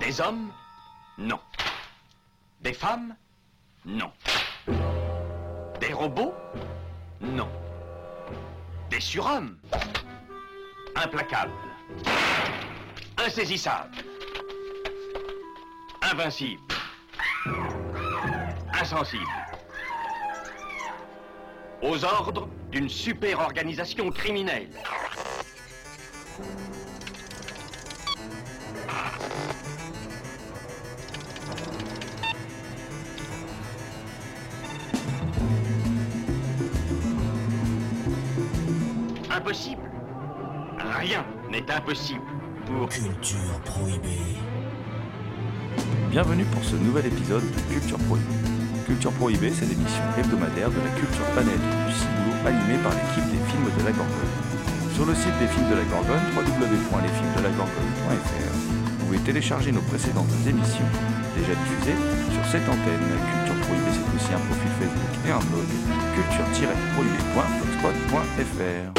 Des hommes? Non. Des femmes? Non. Des robots? Non. Des surhommes? Implacables. Insaisissables. Invincibles. Insensibles. Aux ordres d'une super organisation criminelle. Impossible. Rien n'est impossible pour... Culture prohibée. Bienvenue pour ce nouvel épisode de Culture Prohibée. Culture Prohibée, c'est l'émission hebdomadaire de la culture planète du Ciboulot animée par l'équipe des films de la Gorgone. Sur le site des films de la Gorgone, www.lesfilmsdelagorgone.fr, vous pouvez télécharger nos précédentes émissions déjà diffusées sur cette antenne. Culture Prohibée, c'est aussi un profil Facebook et un blog, culture-prohibée.blogspot.fr.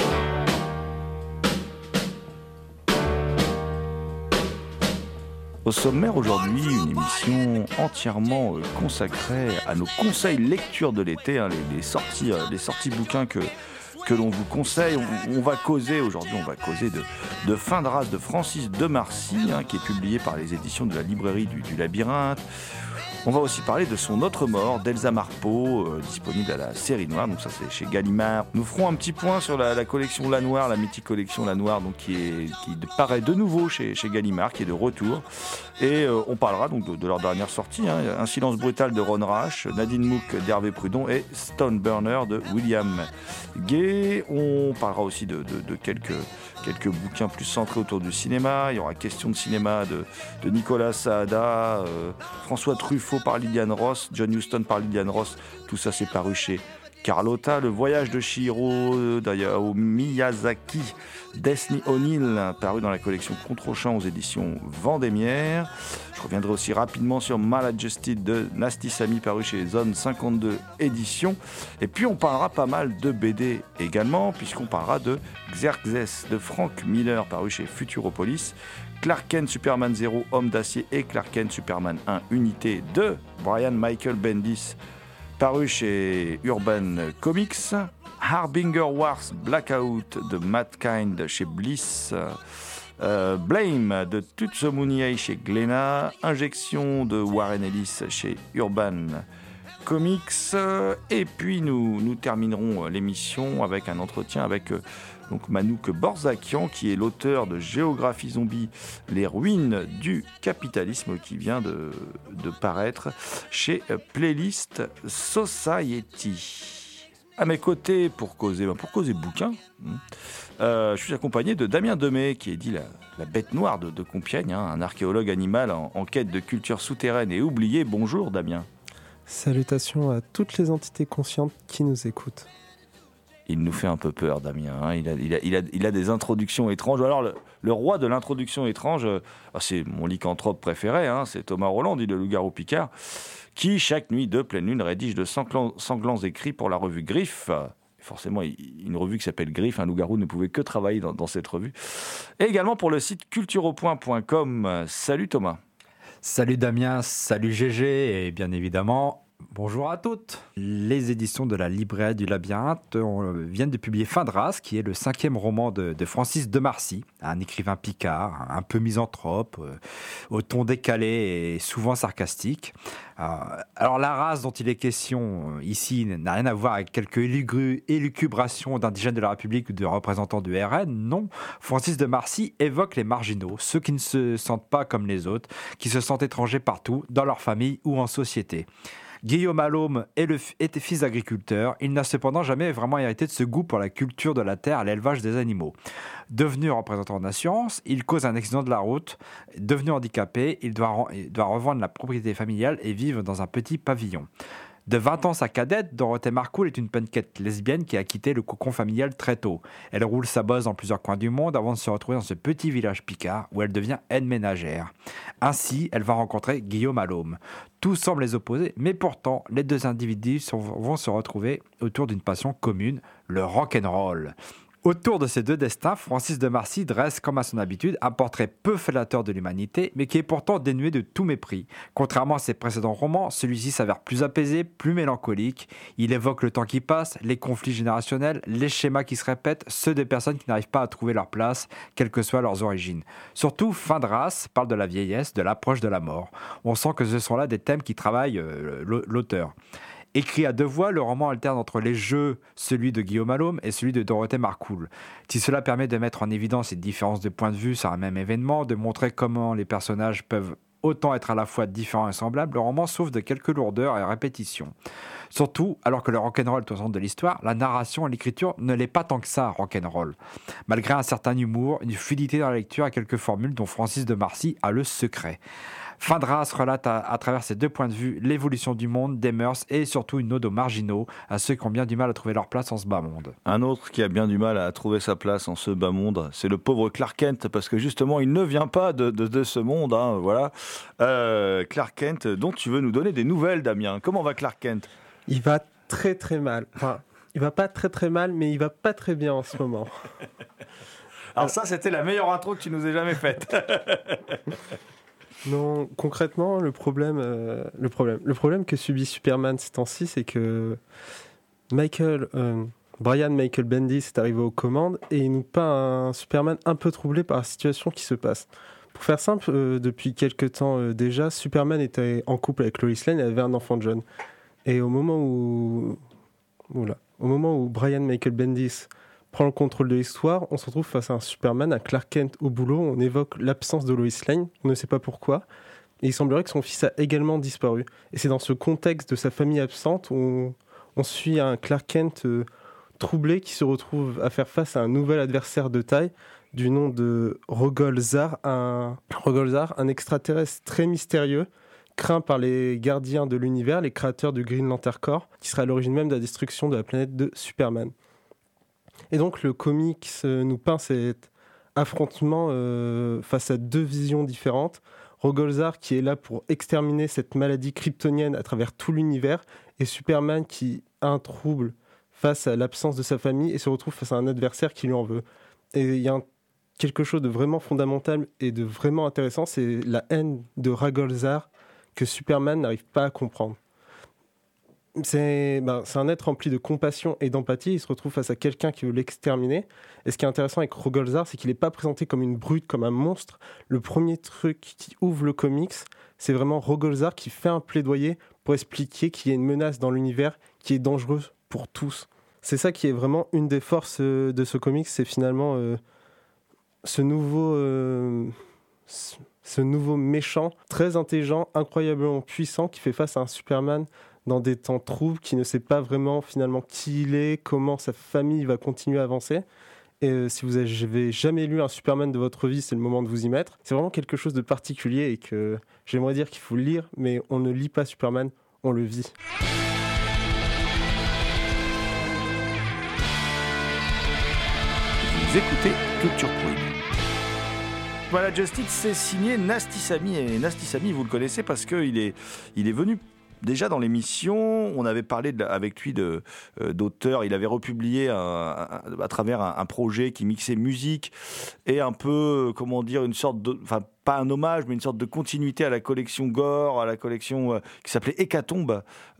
Au sommaire aujourd'hui, une émission entièrement consacrée à nos conseils lecture de l'été, les sorties bouquins que l'on vous conseille. On va causer de Fin de race de Francis de Marcy, qui est publié par les éditions de la librairie du Labyrinthe. On va aussi parler de Son autre mort d'Elsa Marpeau, disponible à la série noire, donc ça c'est chez Gallimard. Nous ferons un petit point sur la collection Lanoir, la mythique collection Lanoir, donc qui paraît de nouveau chez Gallimard, qui est de retour. Et on parlera donc de leur dernière sortie, Un silence brutal de Ron Rash, Nadine Mook d'Hervé Prudon et Stone Burner de William Gay. On parlera aussi de quelques bouquins plus centrés autour du cinéma. Il y aura question de cinéma de Nicolas Saada, François Truffaut par Liliane Ross, John Huston par Liliane Ross. Tout ça c'est paru chez Carlotta. Le voyage de Chihiro d'Hayao Miyazaki, Destiny O'Neill, paru dans la collection Contre-champ aux éditions Vendémiaire. Je reviendrai aussi rapidement sur Maladjusted de Nasty Samy, paru chez Zone 52 éditions. Et puis on parlera pas mal de BD également, puisqu'on parlera de Xerxes de Frank Miller, paru chez Futuropolis, Clark Kent Superman 0, Homme d'acier et Clark Kent Superman 1, Unité de Brian Michael Bendis, paru chez Urban Comics, Harbinger Wars Blackout de Matt Kind chez Bliss, Blame de Tutsu Muniei chez Glénat, Injection de Warren Ellis chez Urban Comics, et puis nous terminerons l'émission avec un entretien avec donc Manouk Borzakian, qui est l'auteur de Géographie Zombie, les ruines du capitalisme, qui vient de paraître chez Playlist Society. À mes côtés, pour causer bouquin, je suis accompagné de Damien Demey, qui est dit la bête noire de Compiègne, un archéologue animal en quête de culture souterraine et oubliée. Bonjour Damien. Salutations à toutes les entités conscientes qui nous écoutent. Il nous fait un peu peur, Damien. Il a des introductions étranges. Alors, le roi de l'introduction étrange, c'est mon lycanthrope préféré, c'est Thomas Roland, dit le loup-garou Picard, qui, chaque nuit de pleine lune, rédige de sanglants écrits pour la revue Griffe. Forcément, une revue qui s'appelle Griffe, un loup-garou ne pouvait que travailler dans cette revue. Et également pour le site cultureaupoint.com. Salut Thomas. Salut Damien, salut GG, et bien évidemment... Bonjour à toutes. Les éditions de la librairie du Labyrinthe viennent de publier Fin de race, qui est le 5e roman de Francis de Marcy, un écrivain picard, un peu misanthrope, au ton décalé et souvent sarcastique. Alors la race dont il est question ici n'a rien à voir avec quelques élucubrations d'indigènes de la République ou de représentants du RN. Non, Francis de Marcy évoque les marginaux, ceux qui ne se sentent pas comme les autres, qui se sentent étrangers partout, dans leur famille ou en société. Guillaume Allôme était fils d'agriculteur. Il n'a cependant jamais vraiment hérité de ce goût pour la culture de la terre et l'élevage des animaux. Devenu représentant d'assurance, il cause un accident de la route. Devenu handicapé, il doit revendre la propriété familiale et vivre dans un petit pavillon. De 20 ans, sa cadette, Dorothée Marcoul, est une punkette lesbienne qui a quitté le cocon familial très tôt. Elle roule sa bosse dans plusieurs coins du monde avant de se retrouver dans ce petit village picard où elle devient aide ménagère. Ainsi, elle va rencontrer Guillaume Allôme. Tout semble les opposer, mais pourtant, les deux individus vont se retrouver autour d'une passion commune, le rock'n'roll. Autour de ces deux destins, Francis de Marcy dresse, comme à son habitude, un portrait peu flateur de l'humanité, mais qui est pourtant dénué de tout mépris. Contrairement à ses précédents romans, celui-ci s'avère plus apaisé, plus mélancolique. Il évoque le temps qui passe, les conflits générationnels, les schémas qui se répètent, ceux des personnes qui n'arrivent pas à trouver leur place, quelles que soient leurs origines. Surtout, Fin de race parle de la vieillesse, de l'approche de la mort. On sent que ce sont là des thèmes qui travaillent l'auteur. Écrit à deux voix, le roman alterne entre les jeux, celui de Guillaume Allôme et celui de Dorothée Marcoul. Si cela permet de mettre en évidence ces différences de point de vue sur un même événement, de montrer comment les personnages peuvent autant être à la fois différents et semblables, le roman souffre de quelques lourdeurs et répétitions. Surtout, alors que le rock'n'roll est au centre de l'histoire, la narration et l'écriture ne l'est pas tant que ça, rock'n'roll. Malgré un certain humour, une fluidité dans la lecture et quelques formules dont Francis de Marcy a le secret. Fin de race relate à travers ces deux points de vue l'évolution du monde, des mœurs et surtout une ode aux marginaux, à ceux qui ont bien du mal à trouver leur place en ce bas monde. Un autre qui a bien du mal à trouver sa place en ce bas monde, c'est le pauvre Clark Kent, parce que justement il ne vient pas de ce monde. Hein, voilà. Clark Kent, dont tu veux nous donner des nouvelles, Damien. Comment va Clark Kent ? Il va très très mal. Enfin, il va pas très très mal, mais il va pas très bien en ce moment. Alors ça, c'était la meilleure intro que tu nous aies jamais faite. Non, concrètement, le problème que subit Superman ces temps-ci, c'est que Brian Michael Bendis est arrivé aux commandes et il nous peint un Superman un peu troublé par la situation qui se passe. Pour faire simple, depuis quelques temps déjà, Superman était en couple avec Lois Lane et avait un enfant jeune. Et au moment où Brian Michael Bendis prend le contrôle de l'histoire, on se retrouve face à un Superman, un Clark Kent au boulot. On évoque l'absence de Lois Lane, on ne sait pas pourquoi. Et il semblerait que son fils a également disparu. Et c'est dans ce contexte de sa famille absente où on suit un Clark Kent troublé qui se retrouve à faire face à un nouvel adversaire de taille du nom de Rogol-Zar, un extraterrestre très mystérieux, craint par les gardiens de l'univers, les créateurs du Green Lantern Corps, qui serait à l'origine même de la destruction de la planète de Superman. Et donc le comics nous peint cet affrontement face à deux visions différentes. Rogol-Zar qui est là pour exterminer cette maladie kryptonienne à travers tout l'univers, et Superman qui a un trouble face à l'absence de sa famille et se retrouve face à un adversaire qui lui en veut. Et il y a quelque chose de vraiment fondamental et de vraiment intéressant, c'est la haine de Rogol-Zar que Superman n'arrive pas à comprendre. C'est un être rempli de compassion et d'empathie. Il se retrouve face à quelqu'un qui veut l'exterminer. Et ce qui est intéressant avec Rogol-Zar, c'est qu'il n'est pas présenté comme une brute, comme un monstre. Le premier truc qui ouvre le comics, c'est vraiment Rogol-Zar qui fait un plaidoyer pour expliquer qu'il y a une menace dans l'univers qui est dangereuse pour tous. C'est ça qui est vraiment une des forces de ce comics, c'est finalement ce nouveau méchant, très intelligent, incroyablement puissant, qui fait face à un Superman dans des temps troubles, qui ne sait pas vraiment finalement qui il est, comment sa famille va continuer à avancer. Et si vous n'avez jamais lu un Superman de votre vie, c'est le moment de vous y mettre. C'est vraiment quelque chose de particulier et que j'aimerais dire qu'il faut le lire, mais on ne lit pas Superman, on le vit. Vous écoutez Culture Prohibée. Voilà, Justice, c'est signé Nasty Samy. Et Nasty Samy, vous le connaissez parce qu'il est venu déjà dans l'émission. On avait parlé avec lui d'auteur. Il avait republié à travers un projet qui mixait musique et un peu, comment dire, une sorte de... Enfin, pas un hommage, mais une sorte de continuité à la collection Gore, à la collection qui s'appelait Hécatombe.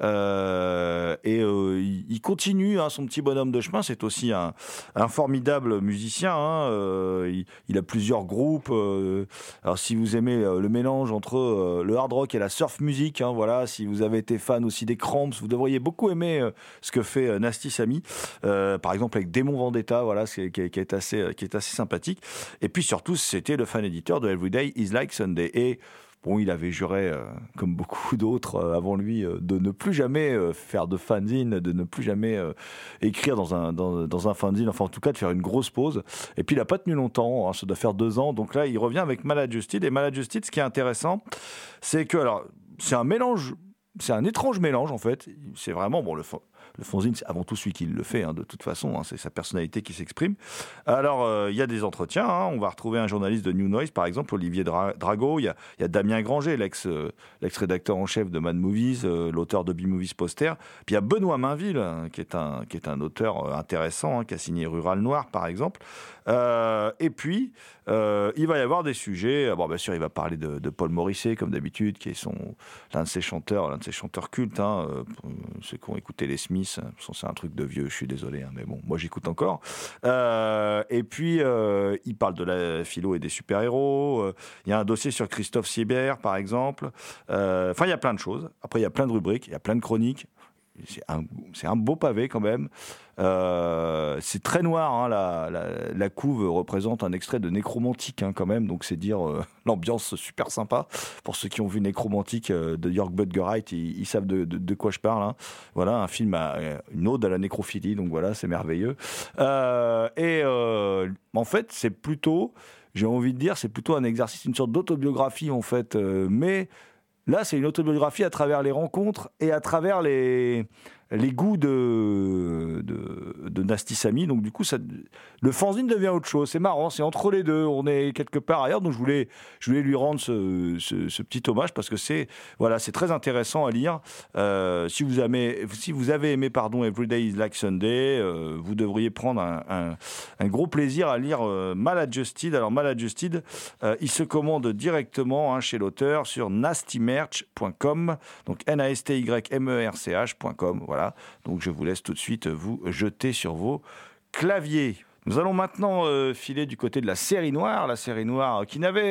Il continue son petit bonhomme de chemin. C'est aussi un formidable musicien. Il a plusieurs groupes. Alors, si vous aimez le mélange entre le hard rock et la surf music, voilà, si vous avez été fan aussi des Cramps, vous devriez beaucoup aimer ce que fait Nasty Samy. Par exemple, avec Démon Vendetta, voilà, qui est assez sympathique. Et puis surtout, c'était le fan éditeur de Everyday is Like Sunday. Et bon, il avait juré, comme beaucoup d'autres avant lui, de ne plus jamais faire de fanzine, de ne plus jamais écrire dans un fanzine, enfin en tout cas de faire une grosse pause. Et puis il n'a pas tenu longtemps, ça doit faire 2 ans. Donc là, il revient avec Maladjusted. Et Maladjusted, ce qui est intéressant, c'est que, alors, c'est un étrange mélange en fait. C'est vraiment, bon, Le fanzine, c'est avant tout celui qui le fait, de toute façon, c'est sa personnalité qui s'exprime. Alors, il y a des entretiens, on va retrouver un journaliste de New Noise, par exemple, Olivier Drago, il y a Damien Granger, l'ex-rédacteur en chef de Mad Movies, l'auteur de B-Movies Poster, puis il y a Benoît Mainville, qui est un auteur intéressant, qui a signé Rural Noir, par exemple. Et puis, il va y avoir des sujets. Bien sûr, il va parler de Paul Morisset, comme d'habitude, qui est l'un de ses chanteurs cultes. Ceux qui ont écouté les Smiths, c'est un truc de vieux, je suis désolé, mais bon, moi j'écoute encore. Et puis, il parle de la philo et des super-héros. Il y a un dossier sur Christophe Siebert, par exemple. Enfin, il y a plein de choses. Après, il y a plein de rubriques, il y a plein de chroniques. C'est un beau pavé quand même. C'est très noir, la couve représente un extrait de Nécromantique quand même, donc c'est dire l'ambiance super sympa. Pour ceux qui ont vu Nécromantique de Jörg Buttgereit, ils savent de quoi je parle. Voilà, un film une ode à la nécrophilie, donc voilà, c'est merveilleux. En fait, c'est plutôt, j'ai envie de dire, c'est plutôt un exercice, une sorte d'autobiographie en fait, mais là, c'est une autobiographie à travers les rencontres et à travers les goûts de Nasty Samy. Donc, du coup, le fanzine devient autre chose. C'est marrant, c'est entre les deux. On est quelque part ailleurs. Donc, je voulais lui rendre ce petit hommage parce que c'est très intéressant à lire. Si vous avez aimé Every Day is Like Sunday, vous devriez prendre un gros plaisir à lire Maladjusted. Alors, Maladjusted, il se commande directement chez l'auteur sur nastymerch.com. Donc, nastymerch.com. Voilà. Donc je vous laisse tout de suite vous jeter sur vos claviers. Nous allons maintenant filer du côté de la série noire. La série noire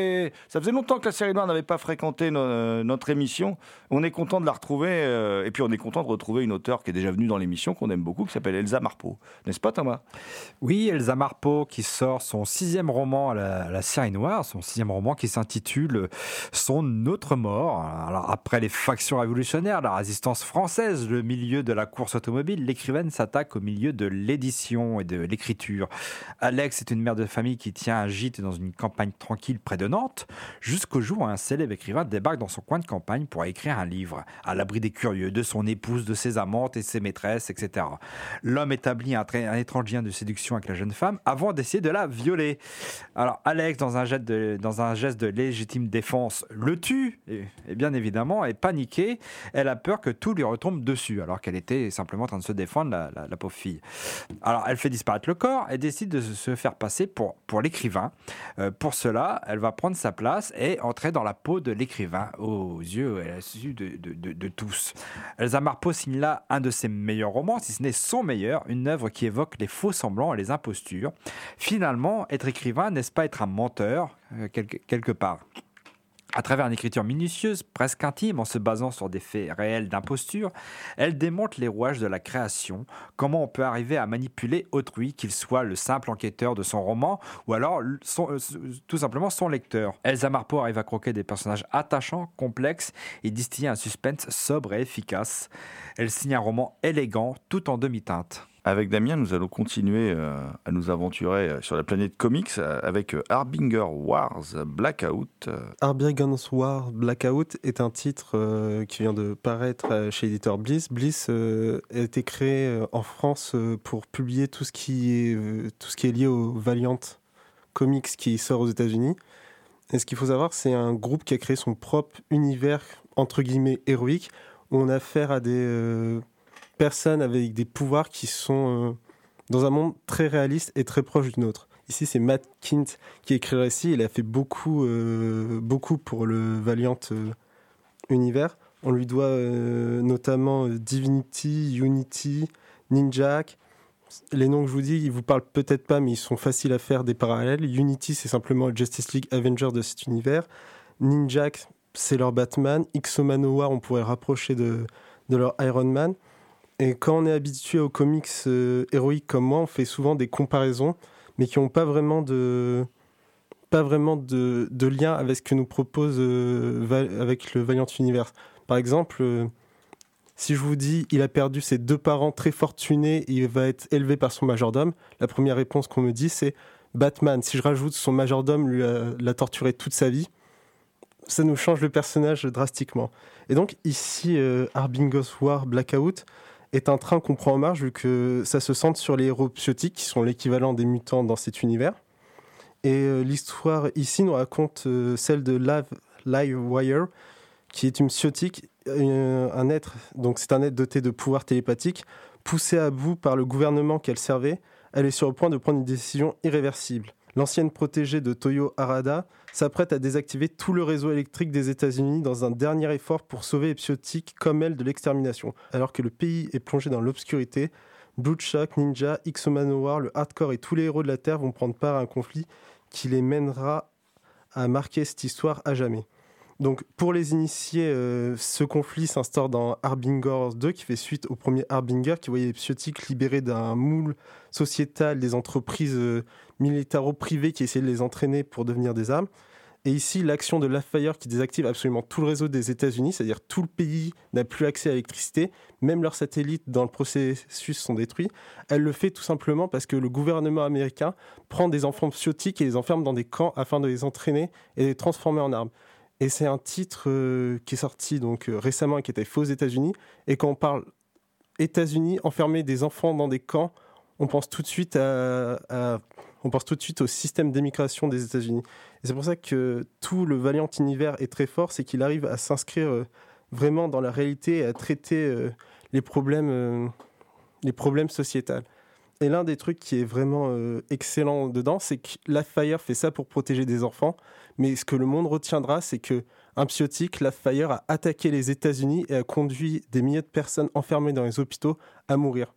ça faisait longtemps que la série noire n'avait pas fréquenté notre émission. On est content de la retrouver. Et puis on est content de retrouver une auteure qui est déjà venue dans l'émission, qu'on aime beaucoup, qui s'appelle Elsa Marpeau. N'est-ce pas, Thomas ? Oui, Elsa Marpeau qui sort son 6e roman à la série noire, son 6e roman qui s'intitule Son autre mort. Alors après les factions révolutionnaires, la résistance française, le milieu de la course automobile, l'écrivaine s'attaque au milieu de l'édition et de l'écriture. Alex est une mère de famille qui tient un gîte dans une campagne tranquille près de Nantes, jusqu'au jour où un célèbre écrivain débarque dans son coin de campagne pour écrire un livre, à l'abri des curieux, de son épouse, de ses amantes et ses maîtresses, etc. L'homme établit un étrange lien de séduction avec la jeune femme avant d'essayer de la violer. Alors Alex, dans un geste de légitime défense, le tue, et bien évidemment, est paniquée. Elle a peur que tout lui retombe dessus, alors qu'elle était simplement en train de se défendre, la pauvre fille. Alors elle fait disparaître le corps et décide de se faire passer pour l'écrivain. Pour cela, elle va prendre sa place et entrer dans la peau de l'écrivain aux yeux et à la vue de tous. Elsa Marpeau signe là un de ses meilleurs romans, si ce n'est son meilleur, une œuvre qui évoque les faux semblants et les impostures. Finalement, être écrivain, n'est-ce pas être un menteur quelque part ? À travers une écriture minutieuse, presque intime, en se basant sur des faits réels d'imposture, elle démontre les rouages de la création, comment on peut arriver à manipuler autrui, qu'il soit le simple enquêteur de son roman ou alors tout simplement son lecteur. Elsa Marpeau arrive à croquer des personnages attachants, complexes et distiller un suspense sobre et efficace. Elle signe un roman élégant, tout en demi-teinte. Avec Damien, nous allons continuer à nous aventurer sur la planète comics avec Harbinger Wars Blackout. Harbinger Wars Blackout est un titre qui vient de paraître chez l'éditeur Bliss. Bliss a été créé en France pour publier tout ce qui est lié au Valiant Comics qui sort aux États-Unis. Et ce qu'il faut savoir, c'est un groupe qui a créé son propre univers entre guillemets héroïque où on a affaire à des personnes avec des pouvoirs qui sont dans un monde très réaliste et très proche du nôtre. Ici, c'est Matt Kindt qui écrit le récit. Il a fait beaucoup pour le Valiant univers. On lui doit notamment Divinity, Unity, Ninjak. Les noms que je vous dis, ils vous parlent peut-être pas, mais ils sont faciles à faire des parallèles. Unity, c'est simplement le Justice League Avengers de cet univers. Ninjak, c'est leur Batman. X-Manowar, on pourrait rapprocher de leur Iron Man. Et quand on est habitué aux comics héroïques comme moi, on fait souvent des comparaisons, mais qui n'ont pas vraiment de lien avec ce que nous propose avec le Valiant Universe. Par exemple, si je vous dis il a perdu ses 2 parents très fortunés et il va être élevé par son majordome, la première réponse qu'on me dit c'est Batman. Si je rajoute son majordome l'a torturé toute sa vie, ça nous change le personnage drastiquement. Et donc ici, Harbinger's War Blackout est un train qu'on prend en marche vu que ça se centre sur les héros psiotiques qui sont l'équivalent des mutants dans cet univers. Et l'histoire ici nous raconte celle de Livewire, qui est une psiotique, un être, donc c'est un être doté de pouvoirs télépathiques, poussé à bout par le gouvernement qu'elle servait. Elle est sur le point de prendre une décision irréversible. L'ancienne protégée de Toyo Harada s'apprête à désactiver tout le réseau électrique des États-Unis dans un dernier effort pour sauver les psiotiques comme elle de l'extermination. Alors que le pays est plongé dans l'obscurité, Bloodshot, Ninja, X-Manowar, le hardcore et tous les héros de la Terre vont prendre part à un conflit qui les mènera à marquer cette histoire à jamais. Donc pour les initiés, ce conflit s'instaure dans Harbinger 2 qui fait suite au premier Harbinger qui voyait les psiotiques libérés d'un moule sociétal des entreprises militaro-privées qui essayaient de les entraîner pour devenir des armes. Et ici, l'action de Livewire qui désactive absolument tout le réseau des États-Unis, c'est-à-dire tout le pays n'a plus accès à l'électricité, même leurs satellites dans le processus sont détruits. Elle le fait tout simplement parce que le gouvernement américain prend des enfants psiotiques et les enferme dans des camps afin de les entraîner et les transformer en armes. Et c'est un titre qui est sorti donc, récemment et qui était fait aux États-Unis. Et quand on parle États-Unis, enfermer des enfants dans des camps, on pense tout de suite au système d'émigration des États-Unis. Et c'est pour ça que tout le Valiant univers est très fort, c'est qu'il arrive à s'inscrire vraiment dans la réalité et à traiter les problèmes sociétals. Et l'un des trucs qui est vraiment excellent dedans, c'est que Livewire fait ça pour protéger des enfants. Mais ce que le monde retiendra, c'est qu'un psiotique, Livewire, a attaqué les États-Unis et a conduit des milliers de personnes enfermées dans les hôpitaux à mourir.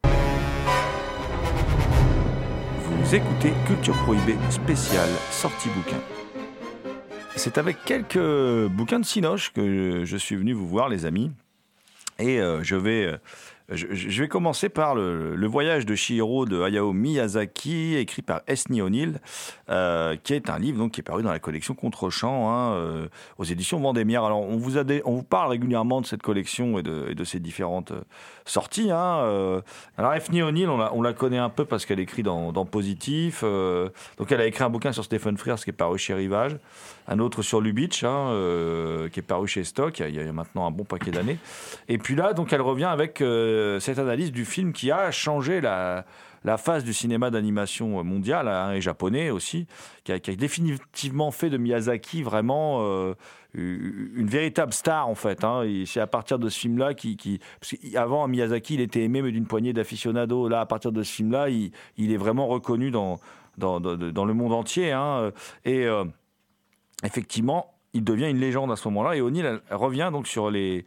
Vous écoutez Culture Prohibée spéciale sortie bouquin. C'est avec quelques bouquins de Cinoche que je suis venu vous voir, les amis. Et je vais commencer par le voyage de Chihiro de Hayao Miyazaki, écrit par Ethne O'Neill, qui est un livre donc, qui est paru dans la collection Contre-champ aux éditions Vendémiaire. Alors, on vous parle régulièrement de cette collection et de ses différentes sorties. Alors, Ethne O'Neill, on la connaît un peu parce qu'elle écrit dans Positif. Donc, elle a écrit un bouquin sur Stephen Frears qui est paru chez Rivage, un autre sur Lubitsch, qui est paru chez Stock il y a maintenant un bon paquet d'années. Et puis là, donc, elle revient avec cette analyse du film qui a changé la face du cinéma d'animation mondial et japonais aussi, qui a définitivement fait de Miyazaki vraiment une véritable star en fait. Et c'est à partir de ce film-là parce qu'avant Miyazaki il était aimé mais d'une poignée d'aficionados. Là, à partir de ce film-là, il est vraiment reconnu dans le monde entier. Et effectivement, il devient une légende à ce moment-là. Et O'Neill revient donc sur les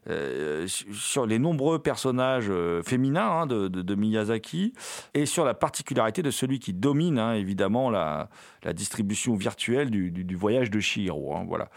nombreux personnages féminins de Miyazaki et sur la particularité de celui qui domine évidemment la distribution virtuelle du voyage de Chihiro. Voilà.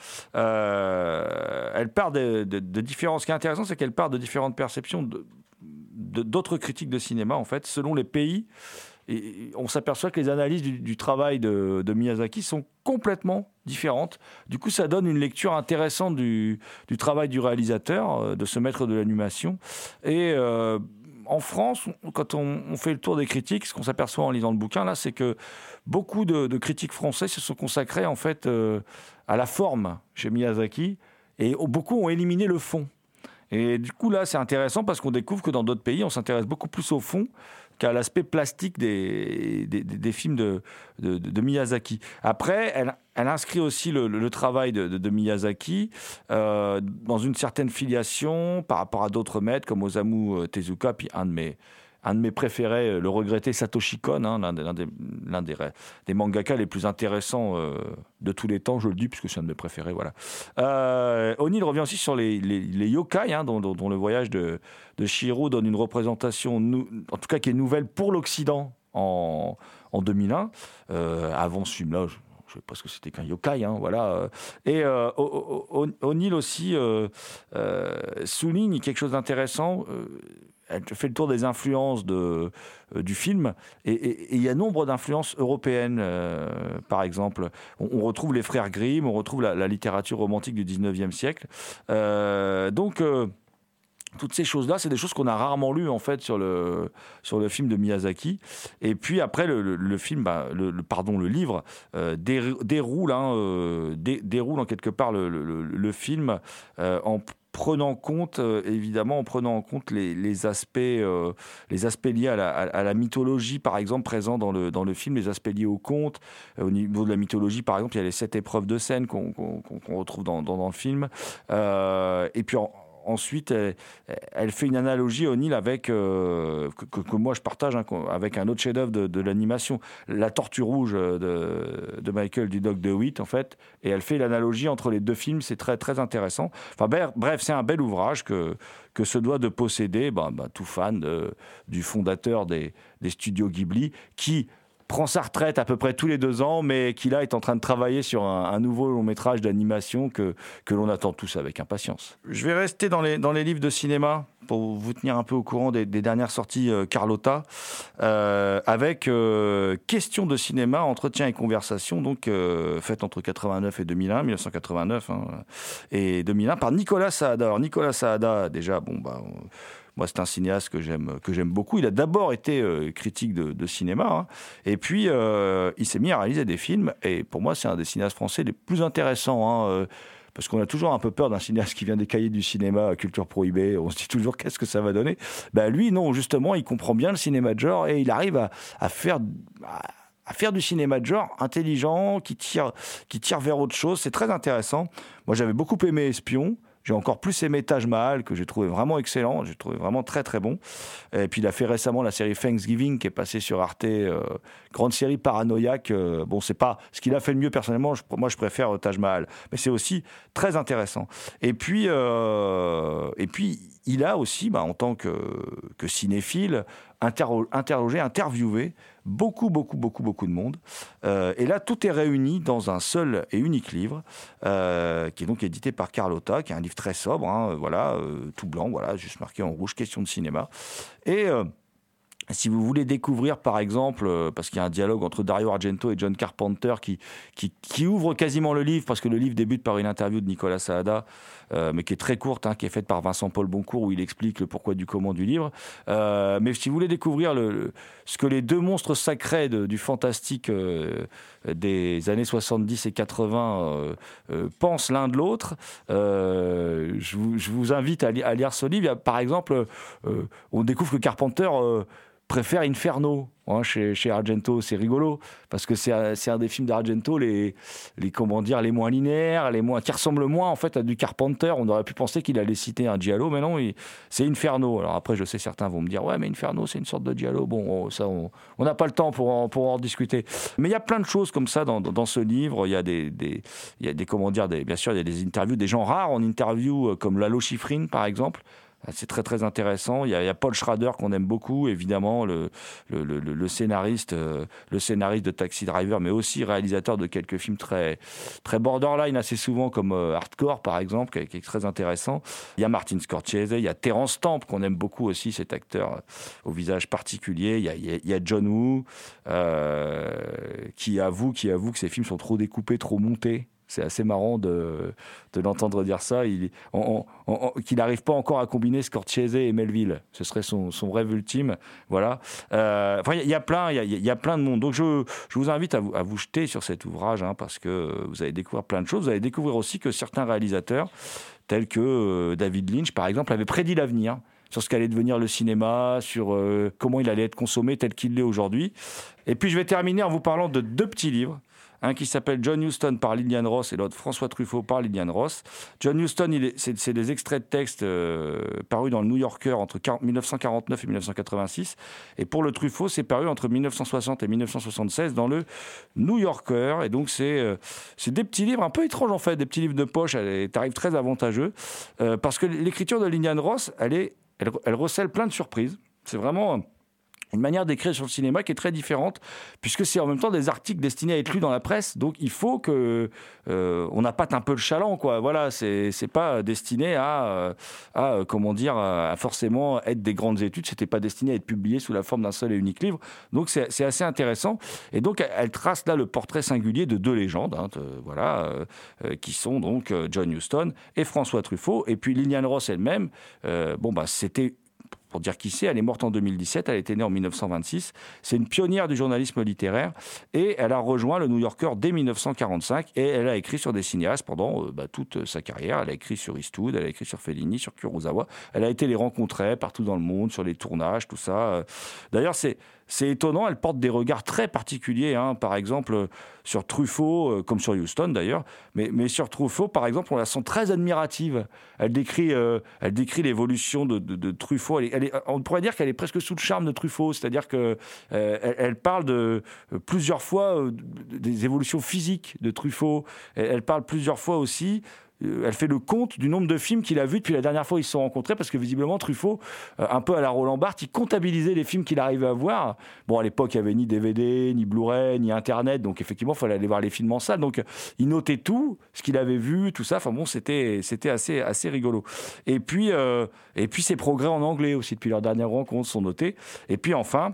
Elle part de différents. Ce qui est intéressant, c'est qu'elle part de différentes perceptions d'autres critiques de cinéma en fait, selon les pays. Et on s'aperçoit que les analyses du travail de Miyazaki sont complètement différentes. Du coup, ça donne une lecture intéressante du travail du réalisateur, de ce maître de l'animation. Et en France, quand on fait le tour des critiques, ce qu'on s'aperçoit en lisant le bouquin, là, c'est que beaucoup de critiques français se sont consacrés en fait, à la forme chez Miyazaki, et beaucoup ont éliminé le fond. Et du coup, là, c'est intéressant parce qu'on découvre que dans d'autres pays, on s'intéresse beaucoup plus au fond qu'à l'aspect plastique des films de Miyazaki. Après, elle inscrit aussi le travail de Miyazaki dans une certaine filiation par rapport à d'autres maîtres comme Osamu Tezuka, puis un de mes préférés, le regretté Satoshi Kon, l'un des mangaka les plus intéressants de tous les temps, je le dis puisque c'est un de mes préférés. Voilà. O'Neill revient aussi sur les yokai, dont le voyage de Chihiro donne une représentation, en tout cas qui est nouvelle pour l'Occident en 2001. Avant ce film-là, je ne sais pas ce que c'était qu'un yokai, voilà. Et O'Neill aussi souligne quelque chose d'intéressant. Elle fait le tour des influences du film, et il y a nombre d'influences européennes, par exemple. On retrouve les frères Grimm, on retrouve la littérature romantique du 19e siècle. Donc, Toutes ces choses-là, c'est des choses qu'on a rarement lues en fait sur le film de Miyazaki. Et puis après, le film, le livre déroule en quelque part le film en prenant compte les aspects liés à la mythologie, par exemple, présents dans le film, les aspects liés au conte. Au niveau de la mythologie, par exemple, il y a les 7 épreuves de scène qu'on retrouve dans le film. Et puis ensuite, elle fait une analogie, O'Neill, avec que moi je partage, avec un autre chef-d'œuvre de l'animation, La Tortue Rouge de Michael Dudok DeWitt, en fait. Et elle fait l'analogie entre les deux films, c'est très très intéressant. Enfin bref, c'est un bel ouvrage que se doit de posséder tout fan du fondateur des studios Ghibli, qui prend sa retraite à peu près tous les 2 ans, mais qui là est en train de travailler sur un nouveau long métrage d'animation que l'on attend tous avec impatience. Je vais rester dans les livres de cinéma pour vous tenir un peu au courant des dernières sorties Carlotta, avec Questions de cinéma, entretiens et conversations, donc faites entre 1989 et 2001 par Nicolas Saada. Alors Nicolas Saada, déjà, moi, c'est un cinéaste que j'aime beaucoup. Il a d'abord été critique de cinéma, et puis il s'est mis à réaliser des films. Et pour moi, c'est un des cinéastes français les plus intéressants, parce qu'on a toujours un peu peur d'un cinéaste qui vient des cahiers du cinéma, culture prohibée. On se dit toujours qu'est-ce que ça va donner. Lui, non, justement, il comprend bien le cinéma de genre et il arrive à faire du cinéma de genre intelligent, qui tire vers autre chose. C'est très intéressant. Moi, j'avais beaucoup aimé Espion. J'ai encore plus aimé Taj Mahal, que j'ai trouvé vraiment excellent, j'ai trouvé vraiment très très bon. Et puis il a fait récemment la série Thanksgiving, qui est passée sur Arte, grande série paranoïaque. C'est pas ce qu'il a fait le mieux personnellement, moi je préfère Taj Mahal, mais c'est aussi très intéressant. Et puis il a aussi, en tant que cinéphile, interviewé beaucoup de monde. Et là, tout est réuni dans un seul et unique livre, qui est donc édité par Carlotta, qui est un livre très sobre, tout blanc, juste marqué en rouge, question de cinéma. Et si vous voulez découvrir, par exemple, parce qu'il y a un dialogue entre Dario Argento et John Carpenter qui ouvre quasiment le livre, parce que le livre débute par une interview de Nicolas Saada, mais qui est très courte, qui est faite par Vincent-Paul Boncourt, où il explique le pourquoi du comment du livre. Mais si vous voulez découvrir ce que les deux monstres sacrés du fantastique des années 70 et 80 pensent l'un de l'autre, je vous invite à lire ce livre. Par exemple, on découvre que Carpenter préfère Inferno chez Argento. C'est rigolo parce que c'est un des films d'Argento les moins linéaires, qui ressemblent moins en fait à du Carpenter. On aurait pu penser qu'il allait citer un giallo, mais non, c'est Inferno. Alors après, je sais, certains vont me dire ouais, mais Inferno c'est une sorte de giallo. Bon, ça on n'a pas le temps pour en discuter. Mais il y a plein de choses comme ça dans ce livre. Il y a bien sûr il y a des interviews, des gens rares en interview comme Lalo Schifrin par exemple. C'est très très intéressant. Il y a Paul Schrader qu'on aime beaucoup, évidemment, le scénariste de Taxi Driver, mais aussi réalisateur de quelques films très très borderline assez souvent, comme Hardcore par exemple, qui est très intéressant. Il y a Martin Scorsese, il y a Terence Stamp qu'on aime beaucoup aussi, cet acteur au visage particulier. Il y a John Woo qui avoue que ses films sont trop découpés, trop montés. C'est assez marrant de l'entendre dire ça. Qu'il n'arrive pas encore à combiner Scorsese et Melville. Ce serait son rêve ultime. Voilà. Il y a plein de monde. Donc je vous invite à vous jeter sur cet ouvrage, parce que vous allez découvrir plein de choses. Vous allez découvrir aussi que certains réalisateurs, tels que David Lynch, par exemple, avaient prédit l'avenir sur ce qu'allait devenir le cinéma, sur comment il allait être consommé tel qu'il l'est aujourd'hui. Et puis je vais terminer en vous parlant de 2 petits livres. Un qui s'appelle John Huston par Lillian Ross et l'autre François Truffaut par Lillian Ross. John Huston, c'est des extraits de textes parus dans le New Yorker entre 1949 et 1986. Et pour le Truffaut, c'est paru entre 1960 et 1976 dans le New Yorker. Et donc, c'est des petits livres un peu étranges, en fait, des petits livres de poche, tarif très avantageux. Parce que l'écriture de Lillian Ross, elle recèle plein de surprises. C'est vraiment une manière d'écrire sur le cinéma qui est très différente, puisque c'est en même temps des articles destinés à être lus dans la presse, donc il faut que on appâte un peu le chaland, quoi. Voilà, c'est pas destiné à forcément être des grandes études, c'était pas destiné à être publié sous la forme d'un seul et unique livre, donc c'est assez intéressant, et donc elle trace là le portrait singulier de deux légendes, qui sont donc John Huston et François Truffaut, et puis Lillian Ross elle-même, c'était... Pour dire qui c'est, elle est morte en 2017, elle était née en 1926. C'est une pionnière du journalisme littéraire et elle a rejoint le New Yorker dès 1945 et elle a écrit sur des cinéastes pendant toute sa carrière. Elle a écrit sur Eastwood, elle a écrit sur Fellini, sur Kurosawa. Elle a été les rencontrer partout dans le monde, sur les tournages, tout ça. D'ailleurs, c'est étonnant, elle porte des regards très particuliers, par exemple sur Truffaut, comme sur Huston d'ailleurs, mais sur Truffaut, par exemple, on la sent très admirative. Elle décrit l'évolution de Truffaut. On pourrait dire qu'elle est presque sous le charme de Truffaut, c'est-à-dire qu'elle parle plusieurs fois des évolutions physiques de Truffaut. Elle parle plusieurs fois aussi. Elle fait le compte du nombre de films qu'il a vus depuis la dernière fois où ils se sont rencontrés, parce que visiblement Truffaut, un peu à la Roland Barthes, il comptabilisait les films qu'il arrivait à voir. Bon, à l'époque, il n'y avait ni DVD, ni Blu-ray, ni Internet, donc effectivement, il fallait aller voir les films en salle. Donc, il notait tout, ce qu'il avait vu, tout ça. Enfin bon, c'était assez rigolo. Et puis ses progrès en anglais aussi, depuis leur dernière rencontre, sont notés. Et puis enfin...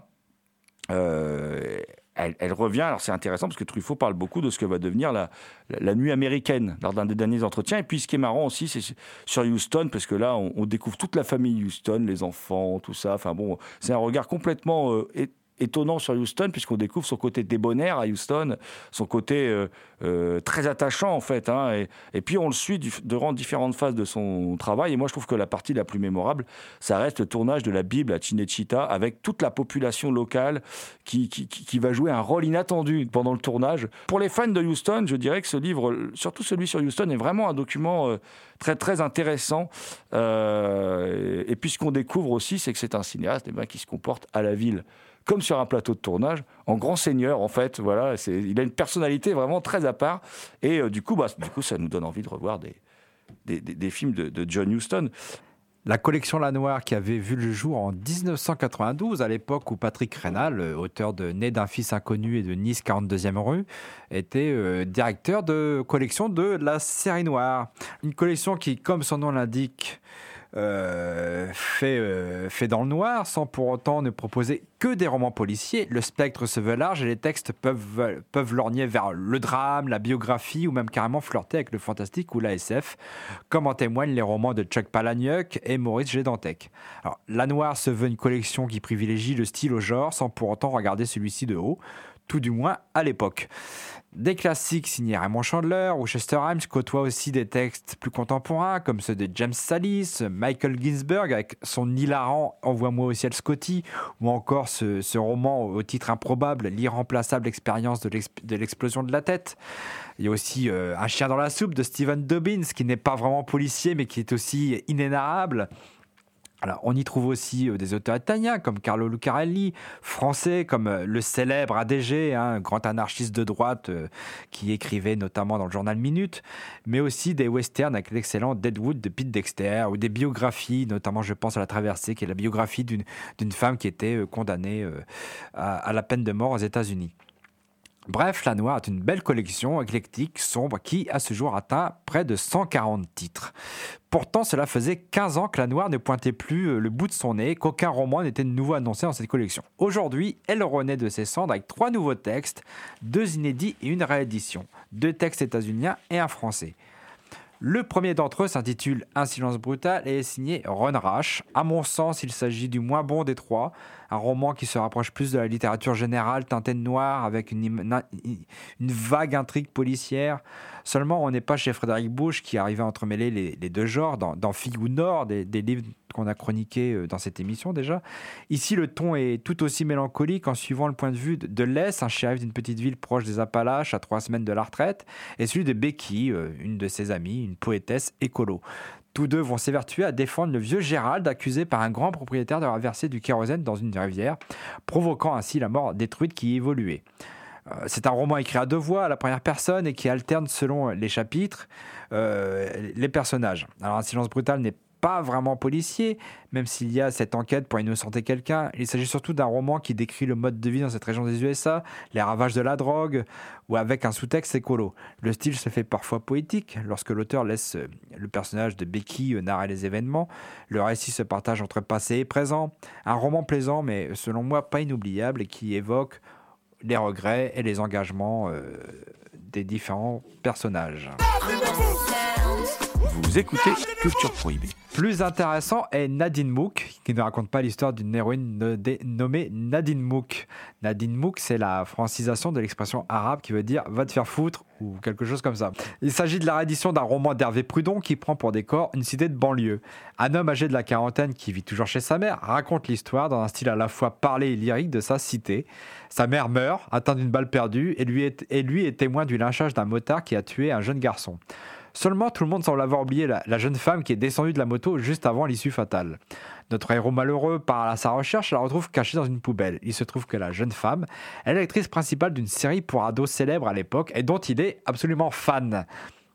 Elle revient, alors c'est intéressant parce que Truffaut parle beaucoup de ce que va devenir la nuit américaine lors d'un des derniers entretiens. Et puis ce qui est marrant aussi, c'est sur Huston, parce que là, on découvre toute la famille Huston, les enfants, tout ça. Enfin bon, c'est un regard complètement étonnant sur Huston, puisqu'on découvre son côté débonnaire à Huston, son côté très attachant en fait. Et puis on le suit durant différentes phases de son travail. Et moi je trouve que la partie la plus mémorable, ça reste le tournage de la Bible à Cinecittà, avec toute la population locale qui va jouer un rôle inattendu pendant le tournage. Pour les fans de Huston, je dirais que ce livre, surtout celui sur Huston, est vraiment un document très très intéressant. Et puis ce qu'on découvre aussi, c'est que c'est un cinéaste qui se comporte à la ville comme sur un plateau de tournage, en grand seigneur en fait. Voilà, il a une personnalité vraiment très à part. Et du coup, ça nous donne envie de revoir des films de John Huston. La collection Lanoir, qui avait vu le jour en 1992, à l'époque où Patrick Raynal, auteur de Né d'un fils inconnu et de Nice 42e rue, était directeur de collection de la série noire. Une collection qui, comme son nom l'indique, fait dans le noir, sans pour autant ne proposer que des romans policiers. Le spectre se veut large et les textes peuvent lorgner vers le drame, la biographie ou même carrément flirter avec le fantastique ou la SF, comme en témoignent les romans de Chuck Palahniuk et Maurice G. Dantec. Alors, La Noire se veut une collection qui privilégie le style au genre sans pour autant regarder celui-ci de haut, tout du moins à l'époque. Des classiques signés Raymond Chandler ou Chester Himes côtoient aussi des textes plus contemporains comme ceux de James Sallis, Michael Ginsberg avec son hilarant Envoie-moi au ciel Scotty, ou encore ce roman au titre improbable, L'irremplaçable expérience de l'explosion de la tête. Il y a aussi Un chien dans la soupe de Stephen Dobbins, qui n'est pas vraiment policier mais qui est aussi inénarrable. Alors, on y trouve aussi des auteurs italiens comme Carlo Lucarelli, français comme le célèbre ADG, grand anarchiste de droite qui écrivait notamment dans le journal Minute, mais aussi des westerns avec l'excellent Deadwood de Pete Dexter, ou des biographies, notamment je pense à La Traversée, qui est la biographie d'une femme qui était condamnée à la peine de mort aux États-Unis. Bref, La Noire est une belle collection éclectique, sombre, qui à ce jour atteint près de 140 titres. Pourtant, cela faisait 15 ans que La Noire ne pointait plus le bout de son nez, qu'aucun roman n'était de nouveau annoncé dans cette collection. Aujourd'hui, elle renaît de ses cendres avec 3 nouveaux textes, 2 inédits et une réédition, 2 textes états-uniens et un français. Le premier d'entre eux s'intitule Un silence brutal et est signé Ron Rash. À mon sens, il s'agit du moins bon des 3, un roman qui se rapproche plus de la littérature générale teintée de noir avec une vague intrigue policière. Seulement, on n'est pas chez Frédéric Bush qui arrivait à entremêler les deux genres dans Fille ou Nord, des livres qu'on a chroniqués dans cette émission déjà. Ici, le ton est tout aussi mélancolique en suivant le point de vue de Les, un shérif d'une petite ville proche des Appalaches à 3 semaines de la retraite, et celui de Becky, une de ses amies, une poétesse écolo. Tous deux vont s'évertuer à défendre le vieux Gérald, accusé par un grand propriétaire d'avoir versé du kérosène dans une rivière, provoquant ainsi la mort des truites qui y évoluaient. C'est un roman écrit à 2 voix, à la première personne, et qui alterne selon les chapitres les personnages. Alors, Un silence brutal n'est pas vraiment policier, même s'il y a cette enquête pour innocenter quelqu'un. Il s'agit surtout d'un roman qui décrit le mode de vie dans cette région des USA, les ravages de la drogue, ou avec un sous-texte écolo. Le style se fait parfois poétique, lorsque l'auteur laisse le personnage de Becky narrer les événements. Le récit se partage entre passé et présent. Un roman plaisant, mais selon moi pas inoubliable, et qui évoque les regrets et les engagements des différents personnages. Vous écoutez Culture Prohibée. Plus intéressant est Nadine Mouk, qui ne raconte pas l'histoire d'une héroïne nommée Nadine Mouk. Nadine Mouk, c'est la francisation de l'expression arabe qui veut dire « va te faire foutre » ou quelque chose comme ça. Il s'agit de la réédition d'un roman d'Hervé Prudon qui prend pour décor une cité de banlieue. Un homme âgé de la quarantaine qui vit toujours chez sa mère raconte l'histoire dans un style à la fois parlé et lyrique de sa cité. Sa mère meurt, atteinte d'une balle perdue, et lui est témoin du lynchage d'un motard qui a tué un jeune garçon. Seulement, tout le monde semble avoir oublié la jeune femme qui est descendue de la moto juste avant l'issue fatale. Notre héros malheureux part à sa recherche et la retrouve cachée dans une poubelle. Il se trouve que la jeune femme est l'actrice principale d'une série pour ados célèbre à l'époque et dont il est absolument fan.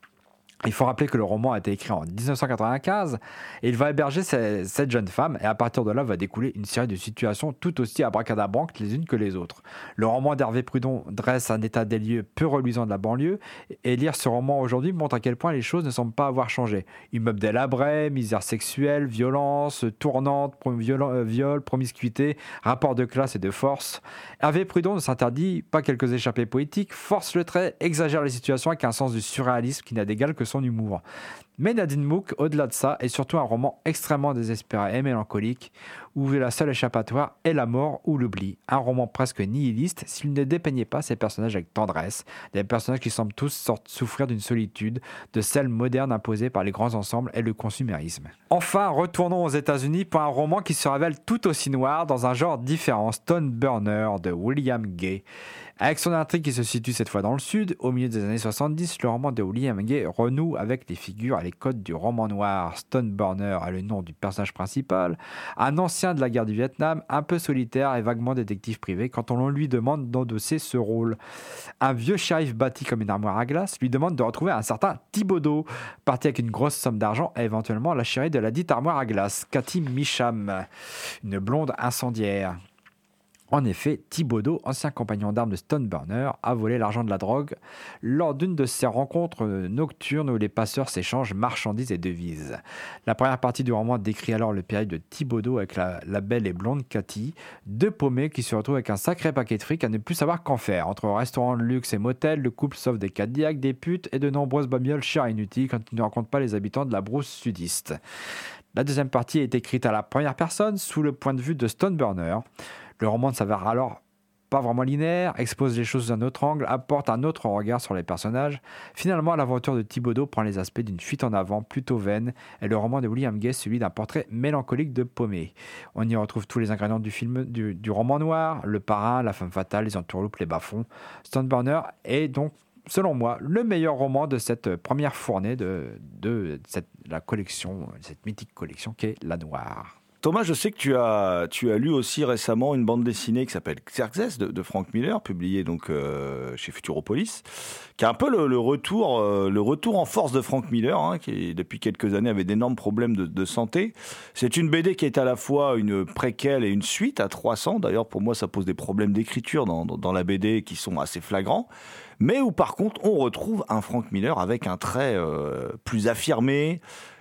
Il faut rappeler que le roman a été écrit en 1995 et il va héberger cette jeune femme et à partir de là va découler une série de situations tout aussi abracadabrantes les unes que les autres. Le roman d'Hervé Prudon dresse un état des lieux peu reluisant de la banlieue et lire ce roman aujourd'hui montre à quel point les choses ne semblent pas avoir changé. Immeubles délabrés, misère sexuelle, violence, tournante, viol, promiscuité, rapports de classe et de force. Hervé Prudon ne s'interdit pas quelques échappées poétiques, force le trait, exagère les situations avec un sens du surréalisme qui n'a d'égal que son humour. Mais Nadine Mouk, au-delà de ça, est surtout un roman extrêmement désespéré et mélancolique, où la seule échappatoire est la mort ou l'oubli. Un roman presque nihiliste s'il ne dépeignait pas ses personnages avec tendresse, des personnages qui semblent tous souffrir d'une solitude, de celle moderne imposée par les grands ensembles et le consumérisme. Enfin, retournons aux États-Unis pour un roman qui se révèle tout aussi noir dans un genre différent, Stone Burner de William Gay. Avec son intrigue qui se situe cette fois dans le sud, au milieu des années 70, le roman de William Gay renoue avec les figures et les codes du roman noir. Stone Burner a le nom du personnage principal, un ancien de la guerre du Vietnam, un peu solitaire et vaguement détective privé quand on lui demande d'endosser ce rôle. Un vieux shérif bâti comme une armoire à glace lui demande de retrouver un certain Thibodeau, parti avec une grosse somme d'argent et éventuellement la chérie de la dite armoire à glace, Cathy Micham, une blonde incendiaire. En effet, Thibodeau, ancien compagnon d'armes de Stone Burner, a volé l'argent de la drogue lors d'une de ces rencontres nocturnes où les passeurs s'échangent marchandises et devises. La première partie du roman décrit alors le périple de Thibodeau avec la belle et blonde Cathy, deux paumés qui se retrouvent avec un sacré paquet de fric à ne plus savoir qu'en faire. Entre restaurants de luxe et motels, le couple sauve des Cadillacs, des putes et de nombreuses babioles chères et inutiles quand ils ne rencontrent pas les habitants de la brousse sudiste. La deuxième partie est écrite à la première personne sous le point de vue de Stone Burner. Le roman ne s'avère alors pas vraiment linéaire, expose les choses sous un autre angle, apporte un autre regard sur les personnages. Finalement, l'aventure de Thibodeau prend les aspects d'une fuite en avant plutôt vaine, et le roman de William Gay celui d'un portrait mélancolique de paumé. On y retrouve tous les ingrédients du roman noir, le parrain, la femme fatale, les entourloupes, les bas-fonds. Stone Burner est donc, selon moi, le meilleur roman de cette première fournée de la collection, cette mythique collection qu'est La Noire. Thomas, je sais que tu as lu aussi récemment une bande dessinée qui s'appelle Xerxes de Frank Miller, publiée donc chez Futuropolis, qui a un peu le retour en force de Frank Miller, hein, qui depuis quelques années avait d'énormes problèmes de santé. C'est une BD qui est à la fois une préquelle et une suite à 300. D'ailleurs, pour moi, ça pose des problèmes d'écriture dans la BD qui sont assez flagrants. Mais où par contre, on retrouve un Frank Miller avec un trait plus affirmé.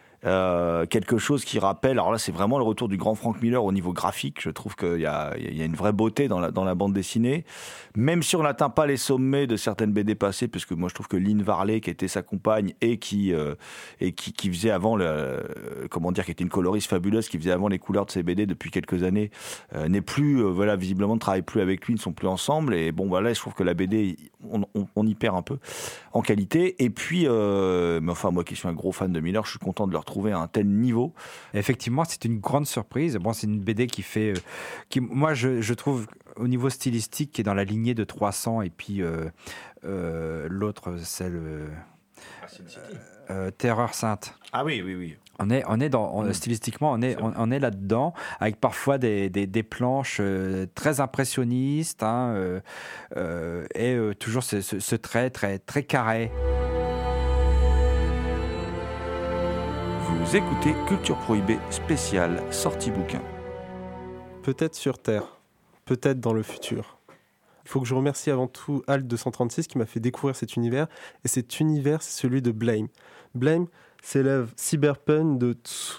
Quelque chose qui rappelle, alors là c'est vraiment le retour du grand Frank Miller au niveau graphique. Je trouve qu'il y a une vraie beauté dans la bande dessinée, même si on n'atteint pas les sommets de certaines BD passées, puisque moi je trouve que Lynn Varley, qui était sa compagne et qui faisait avant qui était une coloriste fabuleuse, qui faisait avant les couleurs de ses BD depuis quelques années, n'est plus visiblement ne travaille plus avec lui, ne sont plus ensemble. Et bon voilà, je trouve que la BD on y perd un peu en qualité. Et puis mais enfin moi qui suis un gros fan de Miller, je suis content de le retrouver à un tel niveau. Effectivement, c'est une grande surprise. Bon, c'est une BD moi je trouve au niveau stylistique qui est dans la lignée de 300 et puis l'autre c'est Terreur Sainte. Ah oui. On est dans stylistiquement on est là-dedans avec parfois des planches très impressionnistes et toujours ce trait très très carré. Vous écoutez Culture Prohibée spéciale sortie bouquin. Peut-être sur Terre, peut-être dans le futur. Il faut que je remercie avant tout Alt 236 qui m'a fait découvrir cet univers. Et cet univers, c'est celui de Blame. Blame, c'est l'œuvre cyberpunk de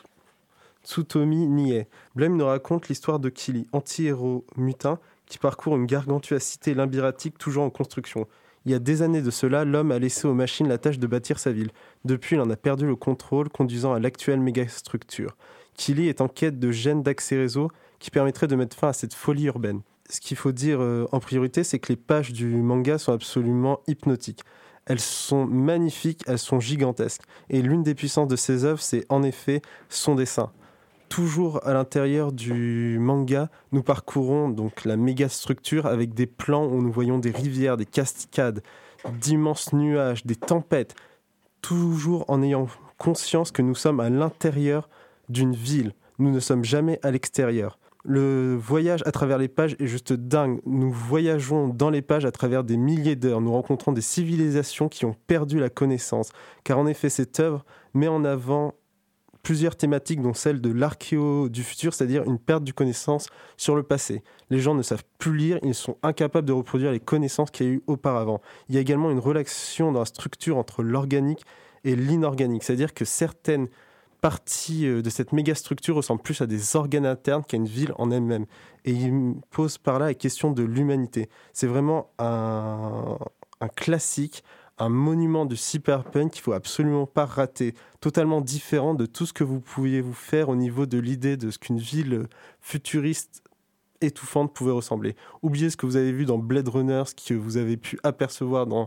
Tsutomi Nie. Blame nous raconte l'histoire de Kili, anti-héros mutin qui parcourt une gargantueuse cité limbiratique toujours en construction. Il y a des années de cela, l'homme a laissé aux machines la tâche de bâtir sa ville. Depuis, il en a perdu le contrôle, conduisant à l'actuelle mégastructure. Kili est en quête de gènes d'accès réseau qui permettraient de mettre fin à cette folie urbaine. Ce qu'il faut dire en priorité, c'est que les pages du manga sont absolument hypnotiques. Elles sont magnifiques, elles sont gigantesques. Et l'une des puissances de ces œuvres, c'est en effet son dessin. Toujours à l'intérieur du manga, nous parcourons donc la méga structure avec des plans où nous voyons des rivières, des cascades, d'immenses nuages, des tempêtes, toujours en ayant conscience que nous sommes à l'intérieur d'une ville. Nous ne sommes jamais à l'extérieur. Le voyage à travers les pages est juste dingue. Nous voyageons dans les pages à travers des milliers d'heures. Nous rencontrons des civilisations qui ont perdu la connaissance. Car en effet, cette œuvre met en avant plusieurs thématiques, dont celle de l'archéo du futur, c'est-à-dire une perte de connaissance sur le passé. Les gens ne savent plus lire, ils sont incapables de reproduire les connaissances qu'il y a eu auparavant. Il y a également une relation dans la structure entre l'organique et l'inorganique, c'est-à-dire que certaines partie de cette méga structure ressemble plus à des organes internes qu'à une ville en elle-même. Et il pose par là la question de l'humanité. C'est vraiment un classique, un monument du cyberpunk qu'il ne faut absolument pas rater. Totalement différent de tout ce que vous pouviez vous faire au niveau de l'idée de ce qu'une ville futuriste étouffante pouvait ressembler. Oubliez ce que vous avez vu dans Blade Runner, ce que vous avez pu apercevoir dans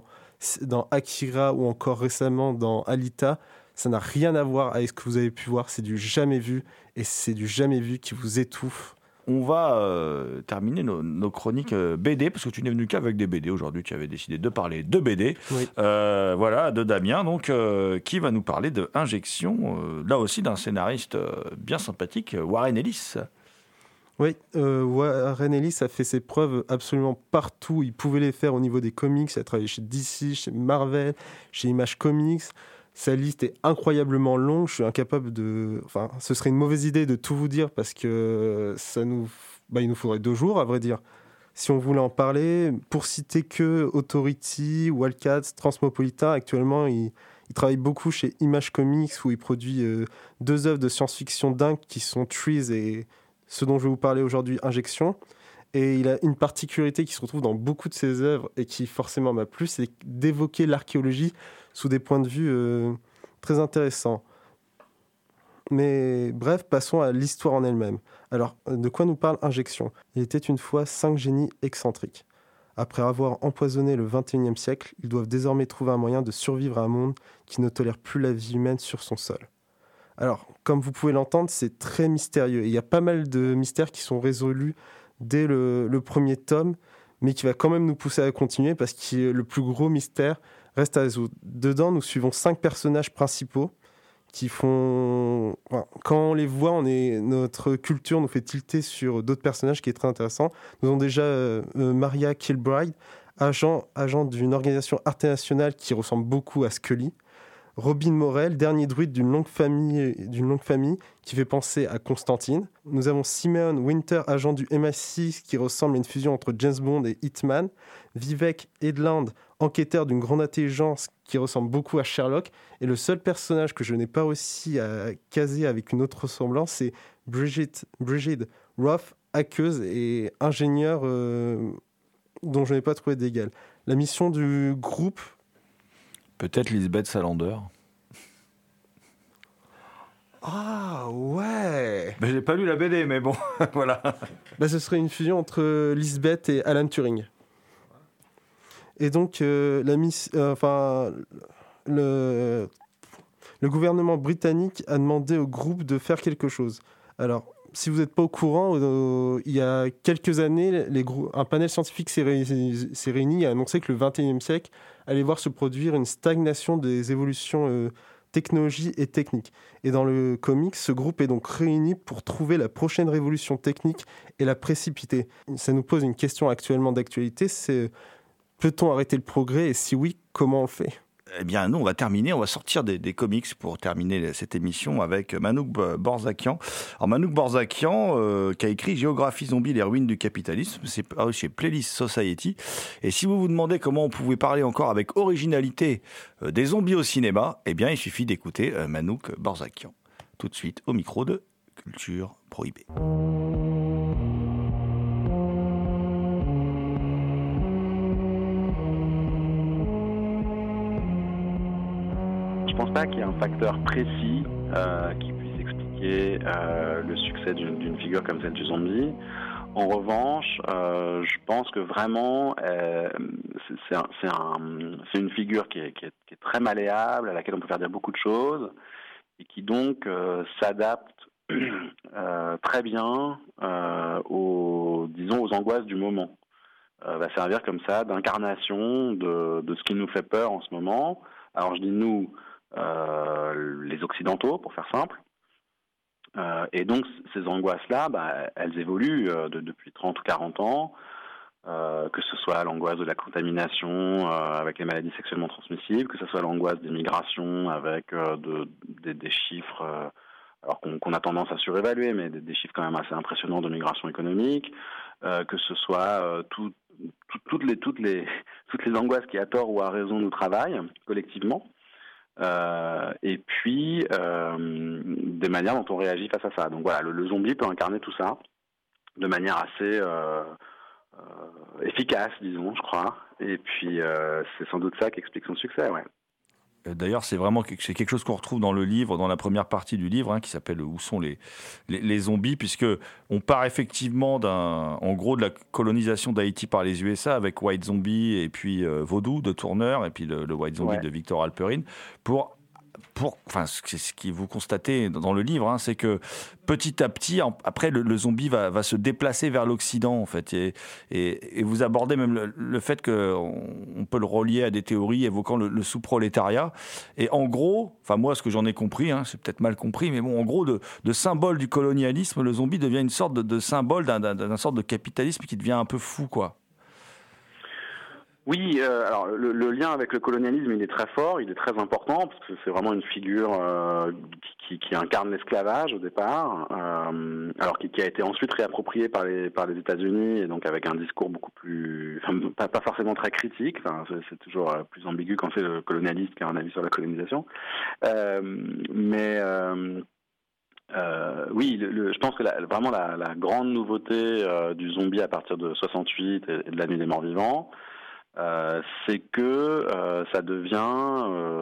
Akira ou encore récemment dans Alita. Ça n'a rien à voir avec ce que vous avez pu voir, c'est du jamais vu, et c'est du jamais vu qui vous étouffe. On va terminer nos chroniques BD, parce que tu n'es venu qu'avec des BD aujourd'hui, tu avais décidé de parler de BD, oui. Voilà, de Damien, donc, qui va nous parler de Injection, là aussi d'un scénariste bien sympathique, Warren Ellis. Oui, Warren Ellis a fait ses preuves absolument partout, il pouvait les faire au niveau des comics, il a travaillé chez DC, chez Marvel, chez Image Comics. Sa liste est incroyablement longue, je suis incapable de... Enfin, ce serait une mauvaise idée de tout vous dire parce que il nous faudrait 2 jours, à vrai dire. Si on voulait en parler, pour citer que Authority, Wildcats, Transmopolitan, actuellement, il travaille beaucoup chez Image Comics où il produit 2 œuvres de science-fiction dingues qui sont Trees et ce dont je vais vous parler aujourd'hui, Injection. Et il a une particularité qui se retrouve dans beaucoup de ses œuvres et qui forcément m'a plu, c'est d'évoquer l'archéologie sous des points de vue très intéressants. Mais bref, passons à l'histoire en elle-même. Alors, de quoi nous parle Injection ? Il était une fois 5 génies excentriques. Après avoir empoisonné le XXIe siècle, ils doivent désormais trouver un moyen de survivre à un monde qui ne tolère plus la vie humaine sur son sol. Alors, comme vous pouvez l'entendre, c'est très mystérieux. Et il y a pas mal de mystères qui sont résolus dès le premier tome, mais qui va quand même nous pousser à continuer parce que le plus gros mystère reste à résoudre. Dedans, nous suivons 5 personnages principaux qui font... Enfin, quand on les voit, notre culture nous fait tilter sur d'autres personnages qui est très intéressant. Nous avons déjà Maria Kilbride, agent d'une organisation internationale qui ressemble beaucoup à Scully. Robin Morel, dernier druide d'une longue famille qui fait penser à Constantine. Nous avons Simeon Winter, agent du MI6 qui ressemble à une fusion entre James Bond et Hitman. Vivek Edland, enquêteur d'une grande intelligence qui ressemble beaucoup à Sherlock. Et le seul personnage que je n'ai pas réussi à caser avec une autre ressemblance, c'est Brigid Roth, hackeuse et ingénieure dont je n'ai pas trouvé d'égal. La mission du groupe... Peut-être Lisbeth Salander. Ah ouais. Ben, j'ai pas lu la BD, mais bon, voilà. Ce serait une fusion entre Lisbeth et Alan Turing. Et donc, le gouvernement britannique a demandé au groupe de faire quelque chose. Alors, si vous n'êtes pas au courant, il y a quelques années, un panel scientifique s'est réuni et a annoncé que le XXIe siècle allait voir se produire une stagnation des évolutions technologiques et techniques. Et dans le comics, ce groupe est donc réuni pour trouver la prochaine révolution technique et la précipiter. Ça nous pose une question actuellement d'actualité, c'est peut-on arrêter le progrès et si oui, comment on le fait ? eh bien, nous, on va sortir des comics pour terminer cette émission avec Manouk Borzakian. Alors, Manouk Borzakian, qui a écrit Géographie zombie, les ruines du capitalisme, c'est chez Playlist Society. Et si vous vous demandez comment on pouvait parler encore avec originalité des zombies au cinéma, eh bien, il suffit d'écouter Manouk Borzakian. Tout de suite, au micro de Culture Prohibée. Je pense pas qu'il y ait un facteur précis qui puisse expliquer le succès d'une figure comme celle du zombie. En revanche, je pense que vraiment c'est une figure qui est très malléable, à laquelle on peut faire dire beaucoup de choses et qui donc s'adapte très bien aux angoisses du moment. Va servir comme ça d'incarnation de ce qui nous fait peur en ce moment. Alors je dis nous, les Occidentaux, pour faire simple. Et donc, ces angoisses-là, elles évoluent depuis 30 ou 40 ans, que ce soit l'angoisse de la contamination avec les maladies sexuellement transmissibles, que ce soit l'angoisse des migrations avec des chiffres, alors qu'on a tendance à surévaluer, mais des chiffres quand même assez impressionnants de migration économique, que ce soit toutes les angoisses qui, à tort ou à raison, nous travaillent collectivement. Et puis des manières dont on réagit face à ça. Donc voilà, le zombie peut incarner tout ça de manière assez efficace, disons, je crois. Et puis c'est sans doute ça qui explique son succès, ouais. D'ailleurs, c'est quelque chose qu'on retrouve dans le livre, dans la première partie du livre, qui s'appelle Où sont les zombies, puisque on part effectivement en gros de la colonisation d'Haïti par les USA avec White Zombie et puis Vaudou de Turner et puis le White Zombie de Victor Alperin c'est ce que vous constatez dans le livre, c'est que petit à petit, après, le zombie va se déplacer vers l'Occident, en fait. Et vous abordez même le fait qu'on peut le relier à des théories évoquant le sous-prolétariat. Et en gros, moi, ce que j'en ai compris, c'est peut-être mal compris, mais bon, en gros, de symbole du colonialisme, le zombie devient une sorte de symbole d'un sorte de capitalisme qui devient un peu fou, quoi. Oui, alors le lien avec le colonialisme, il est très fort, il est très important, parce que c'est vraiment une figure qui incarne l'esclavage au départ, alors qui a été ensuite réapproprié par les États-Unis, et donc avec un discours beaucoup plus, pas forcément très critique, c'est toujours plus ambigu quand c'est le colonialiste qui a un avis sur la colonisation, oui, je pense que vraiment la grande nouveauté du zombie à partir de 68 et de la nuit des morts vivants, c'est que ça devient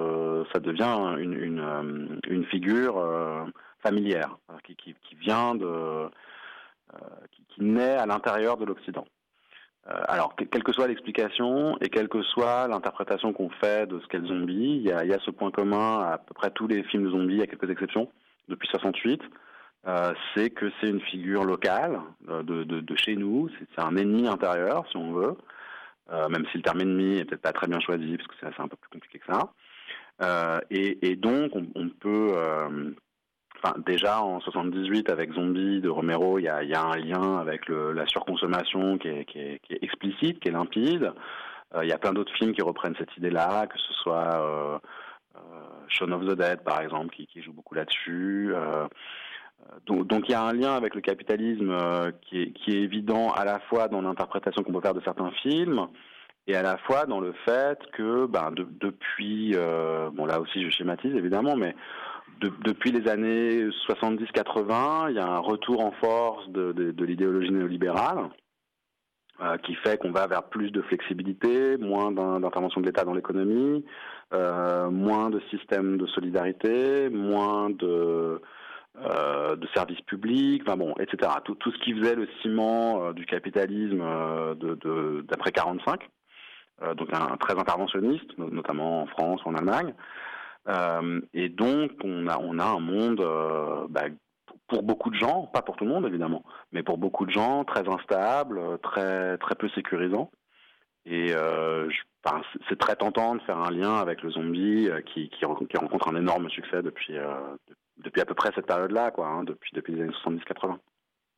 une figure familière qui vient qui naît à l'intérieur de l'Occident. Alors, quelle que soit l'explication et quelle que soit l'interprétation qu'on fait de ce qu'est le zombie, il y a ce point commun à peu près tous les films de zombies, à quelques exceptions, depuis 68, c'est que c'est une figure locale de chez nous, c'est un ennemi intérieur, si on veut. Même si le terme ennemi est peut-être pas très bien choisi, parce que c'est un peu plus compliqué que ça. Et donc, on peut... déjà, en 78, avec Zombie de Romero, il y a un lien avec la surconsommation qui est explicite, qui est limpide. Il y a plein d'autres films qui reprennent cette idée-là, que ce soit Shaun of the Dead, par exemple, qui joue beaucoup là-dessus. Donc il y a un lien avec le capitalisme qui est évident à la fois dans l'interprétation qu'on peut faire de certains films et à la fois dans le fait que depuis, là aussi je schématise évidemment, mais depuis les années 70-80, il y a un retour en force de l'idéologie néolibérale qui fait qu'on va vers plus de flexibilité, moins d'intervention de l'État dans l'économie, moins de systèmes de solidarité, moins de services publics, etc. Tout ce qui faisait le ciment du capitalisme d'après 45, donc très interventionniste, notamment en France ou en Allemagne. Et donc on a un monde pour beaucoup de gens, pas pour tout le monde évidemment, mais pour beaucoup de gens très instable, très très peu sécurisant. Et c'est très tentant de faire un lien avec le zombie qui rencontre un énorme succès depuis à peu près cette période-là, depuis les années 70-80.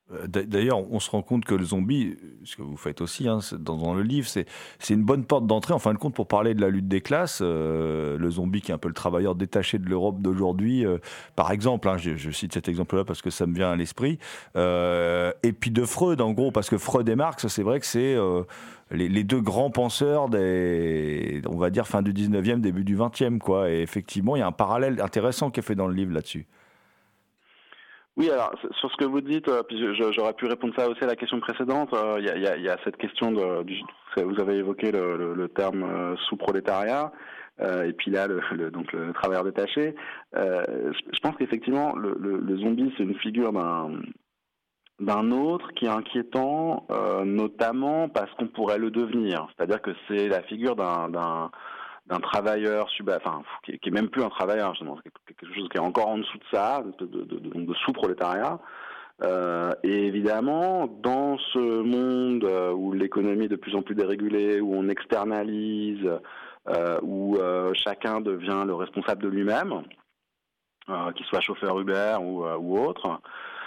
D'ailleurs, on se rend compte que le zombie, ce que vous faites aussi dans le livre, c'est une bonne porte d'entrée, en fin de compte, pour parler de la lutte des classes. Le zombie qui est un peu le travailleur détaché de l'Europe d'aujourd'hui, par exemple, je cite cet exemple-là parce que ça me vient à l'esprit, et puis de Freud, en gros, parce que Freud et Marx, c'est vrai que c'est les deux grands penseurs on va dire, fin du 19e, début du 20e, quoi. Et effectivement, il y a un parallèle intéressant qui est fait dans le livre là-dessus. Oui, alors sur ce que vous dites, puis j'aurais pu répondre ça aussi à la question précédente. Il y a cette question vous avez évoqué le terme sous-prolétariat, et puis là donc le travailleur détaché. Je pense qu'effectivement le zombie c'est une figure d'un autre qui est inquiétant, notamment parce qu'on pourrait le devenir. C'est-à-dire que c'est la figure d'un travailleur qui est même plus un travailleur, justement, quelque chose qui est encore en dessous de ça, de sous-prolétariat. Et évidemment, dans ce monde où l'économie est de plus en plus dérégulée, où on externalise, où chacun devient le responsable de lui-même, qu'il soit chauffeur Uber ou autre,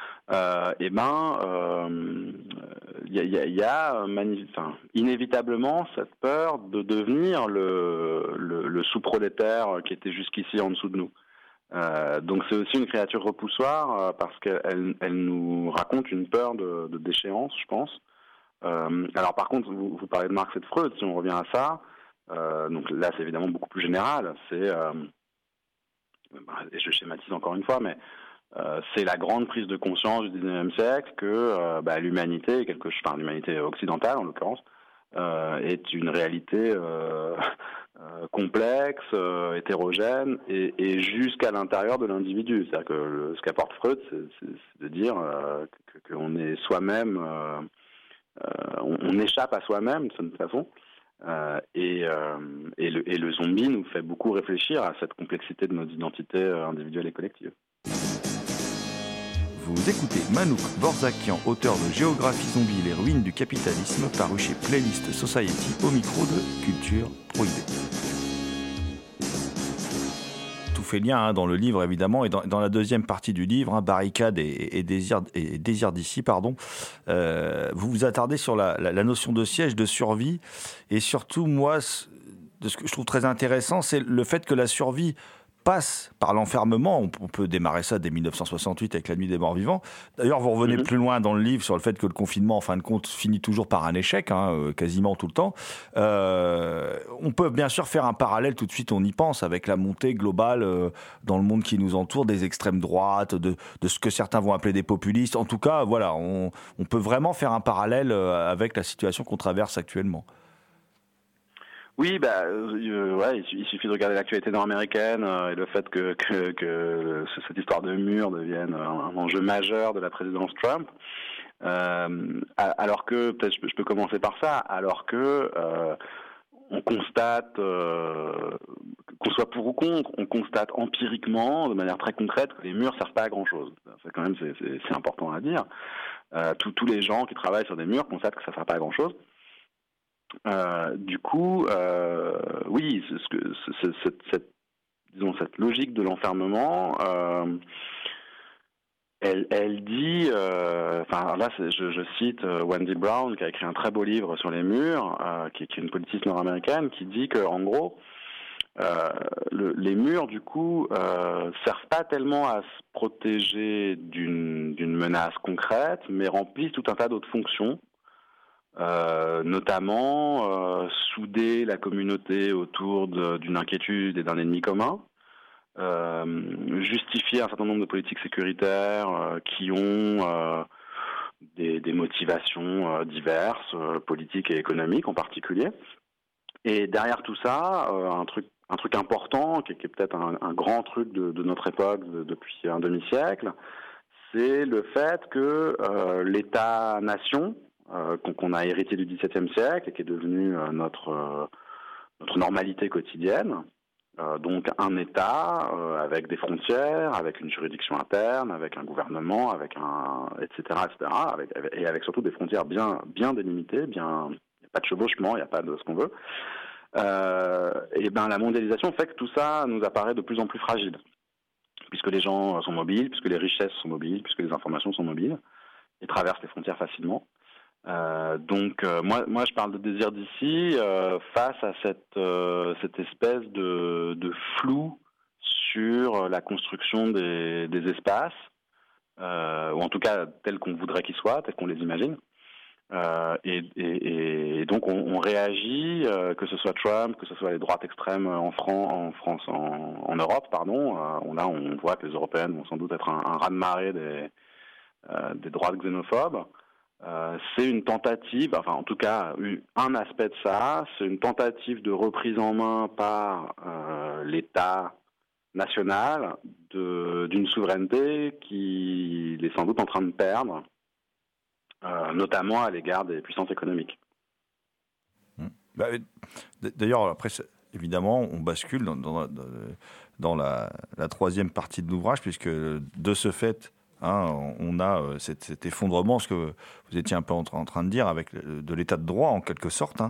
il y a inévitablement cette peur de devenir le sous-prolétaire qui était jusqu'ici en dessous de nous. Donc c'est aussi une créature repoussoire parce qu'elle nous raconte une peur de déchéance, je pense. Alors par contre, vous parlez de Marx et de Freud, si on revient à ça, donc là c'est évidemment beaucoup plus général, et je schématise encore une fois, mais c'est la grande prise de conscience du 19e siècle que l'humanité, l'humanité occidentale en l'occurrence, est une réalité complexe, hétérogène et jusqu'à l'intérieur de l'individu. C'est-à-dire que ce qu'apporte Freud, c'est de dire qu'on est soi-même, on échappe à soi-même de cette façon. Et le zombie nous fait beaucoup réfléchir à cette complexité de nos identités individuelles et collectives. Vous écoutez Manouk Borzakian, auteur de Géographie zombie, les ruines du capitalisme, paru chez Playlist Society, au micro de Culture Prohibée. Tout fait lien dans le livre, évidemment, et dans la deuxième partie du livre, Barricade et désir d'ici, vous vous attardez sur la notion de siège, de survie, et surtout, moi, de ce que je trouve très intéressant, c'est le fait que la survie passe par l'enfermement. On peut démarrer ça dès 1968 avec la nuit des morts vivants. D'ailleurs, vous revenez plus loin dans le livre sur le fait que le confinement, en fin de compte, finit toujours par un échec, quasiment tout le temps. On peut bien sûr faire un parallèle, tout de suite on y pense, avec la montée globale dans le monde qui nous entoure des extrêmes droites, de ce que certains vont appeler des populistes. En tout cas, voilà, on peut vraiment faire un parallèle avec la situation qu'on traverse actuellement. Oui, il suffit de regarder l'actualité nord-américaine et le fait que cette histoire de mur devienne un enjeu majeur de la présidence Trump. Alors que, peut-être je peux commencer par ça, alors que on constate, qu'on soit pour ou contre, on constate empiriquement, de manière très concrète, que les murs servent pas à grand-chose. C'est quand même c'est important à dire. Tous les gens qui travaillent sur des murs constatent que ça sert pas à grand-chose. Oui, cette logique de l'enfermement, elle dit, je cite Wendy Brown qui a écrit un très beau livre sur les murs, qui est une politiste nord-américaine, qui dit que en gros, les murs du coup servent pas tellement à se protéger d'une menace concrète, mais remplissent tout un tas d'autres fonctions. Notamment souder la communauté autour d'une inquiétude et d'un ennemi commun, justifier un certain nombre de politiques sécuritaires qui ont des motivations diverses, politiques et économiques en particulier. Et derrière tout ça, un truc important, qui est peut-être un grand truc de notre époque depuis un demi-siècle, c'est le fait que l'État-nation, qu'on a hérité du XVIIe siècle et qui est devenu notre normalité quotidienne. Donc un État avec des frontières, avec une juridiction interne, avec un gouvernement, etc., et avec surtout des frontières bien délimitées, il n'y a pas de chevauchement, il n'y a pas de ce qu'on veut. La mondialisation fait que tout ça nous apparaît de plus en plus fragile, puisque les gens sont mobiles, puisque les richesses sont mobiles, puisque les informations sont mobiles. et traversent les frontières facilement. Donc moi je parle de désir d'ici face à cette espèce de flou sur la construction des espaces, ou en tout cas tels qu'on voudrait qu'ils soient, tels qu'on les imagine. Et donc on réagit, que ce soit Trump, que ce soit les droites extrêmes en Europe, pardon. On voit que les Européennes vont sans doute être un raz-de-marée des droites xénophobes. C'est une tentative, enfin en tout cas un aspect de ça, c'est une tentative de reprise en main par l'État national d'une souveraineté qu'il est sans doute en train de perdre, notamment à l'égard des puissances économiques. D'ailleurs, après, évidemment, on bascule dans la troisième partie de l'ouvrage, puisque de ce fait, on a cet effondrement, ce que vous étiez un peu en train de dire, avec de l'état de droit en quelque sorte.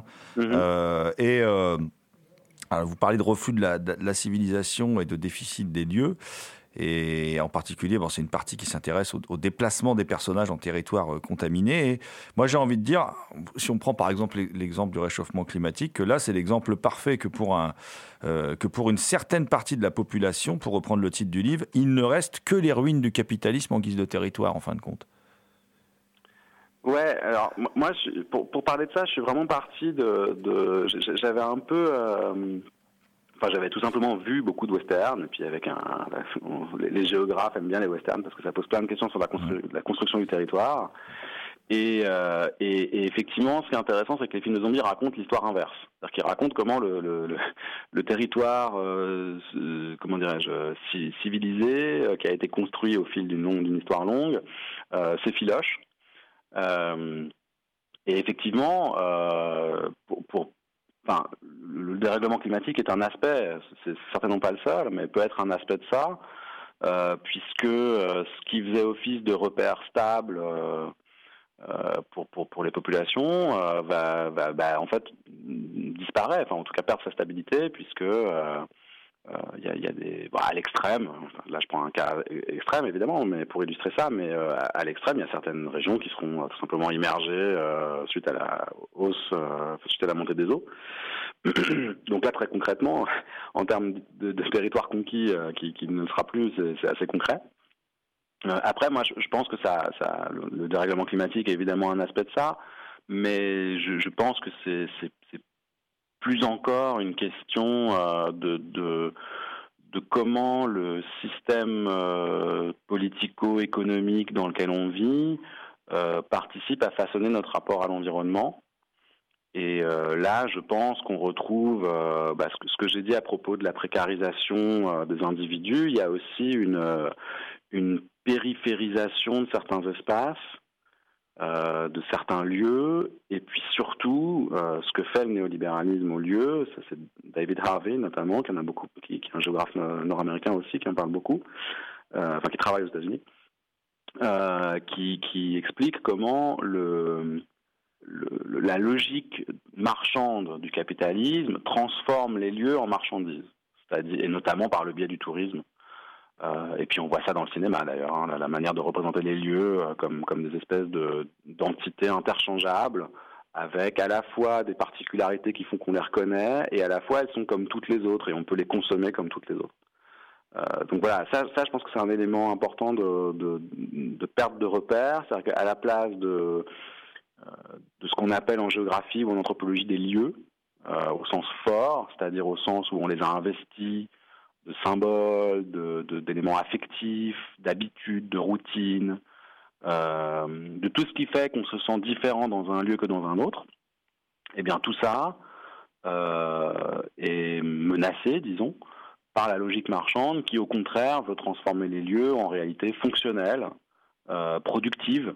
Alors vous parlez de refus de la civilisation et de déficit des lieux. Et en particulier, c'est une partie qui s'intéresse au déplacement des personnages en territoire contaminé. Et moi, j'ai envie de dire, si on prend par exemple l'exemple du réchauffement climatique, que là, c'est l'exemple parfait que pour une certaine partie de la population, pour reprendre le titre du livre, il ne reste que les ruines du capitalisme en guise de territoire, en fin de compte. Ouais, alors moi, pour parler de ça, je suis vraiment parti j'avais un peu... j'avais tout simplement vu beaucoup de westerns, et puis les géographes aiment bien les westerns parce que ça pose plein de questions sur la construction du territoire. Et effectivement, ce qui est intéressant, c'est que les films de zombies racontent l'histoire inverse. C'est-à-dire qu'ils racontent comment le territoire, civilisé, qui a été construit au fil d'une histoire longue, s'effiloche. Et effectivement, le dérèglement climatique est un aspect, c'est certainement pas le seul, mais peut être un aspect de ça, puisque ce qui faisait office de repère stable pour les populations en fait disparaît, en tout cas perd sa stabilité, puisque il y a des à l'extrême, là je prends un cas extrême évidemment, mais pour illustrer ça, mais à l'extrême il y a certaines régions qui seront tout simplement immergées suite à la montée des eaux. Donc là très concrètement, en termes de territoire conquis qui ne sera plus, c'est assez concret. Après moi je pense que le dérèglement climatique est évidemment un aspect de ça, mais je pense que c'est plus encore une question de comment le système politico-économique dans lequel on vit participe à façonner notre rapport à l'environnement. Et là, je pense qu'on retrouve ce que j'ai dit à propos de la précarisation des individus. Il y a aussi une périphérisation de certains espaces, de certains lieux, et puis surtout, ce que fait le néolibéralisme au lieu, ça c'est David Harvey notamment, qui est un géographe nord-américain aussi, qui en parle beaucoup, qui travaille aux États-Unis, qui explique comment la logique marchande du capitalisme transforme les lieux en marchandises, c'est-à-dire, et notamment par le biais du tourisme. Et puis on voit ça dans le cinéma d'ailleurs, la manière de représenter les lieux comme des espèces d'entités interchangeables, avec à la fois des particularités qui font qu'on les reconnaît, et à la fois elles sont comme toutes les autres et on peut les consommer comme toutes les autres. Donc voilà, ça je pense que c'est un élément important de perte de repères, c'est-à-dire qu'à la place de ce qu'on appelle en géographie ou en anthropologie des lieux, au sens fort, c'est-à-dire au sens où on les a investis de symboles, d'éléments affectifs, d'habitudes, de routines, de tout ce qui fait qu'on se sent différent dans un lieu que dans un autre, eh bien tout ça est menacé, disons, par la logique marchande qui, au contraire, veut transformer les lieux en réalité fonctionnelles, productives,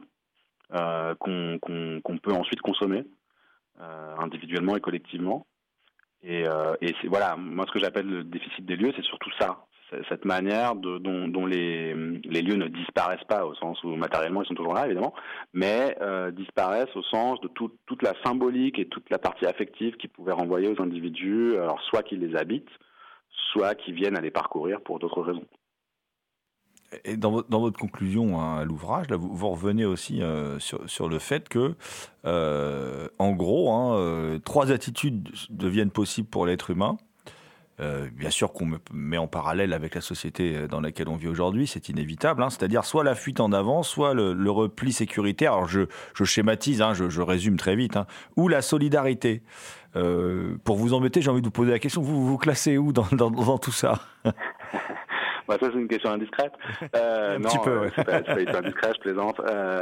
qu'on peut ensuite consommer individuellement et collectivement. Et c'est, voilà, moi ce que j'appelle le déficit des lieux, c'est surtout ça, c'est cette manière dont les lieux ne disparaissent pas au sens où matériellement ils sont toujours là évidemment, mais disparaissent au sens de toute la symbolique et toute la partie affective qui pouvait renvoyer aux individus, alors soit qui les habitent, soit qui viennent à les parcourir pour d'autres raisons. Et dans votre conclusion à l'ouvrage, là, vous revenez aussi sur le fait que, en gros, 3 attitudes deviennent possibles pour l'être humain. Bien sûr qu'on met en parallèle avec la société dans laquelle on vit aujourd'hui, c'est inévitable, c'est-à-dire soit la fuite en avant, soit le repli sécuritaire, alors je schématise, je résume très vite, ou la solidarité. Pour vous embêter, j'ai envie de vous poser la question, vous classez où dans tout ça? Ça, c'est une question indiscrète. Un petit peu, ouais. C'est pas indiscret, je plaisante.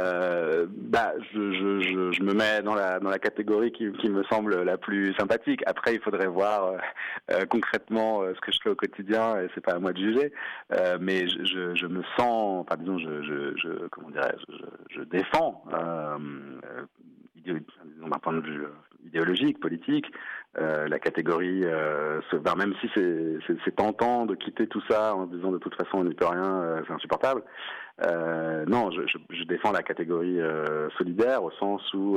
Je me mets dans la catégorie qui me semble la plus sympathique. Après, il faudrait voir concrètement ce que je fais au quotidien, et c'est pas à moi de juger. Mais je me sens, disons, je défends, d'un point de vue idéologique, politique, la catégorie, même si c'est tentant de quitter tout ça en se disant de toute façon on n'y peut rien, c'est insupportable. Non, je défends la catégorie solidaire au sens où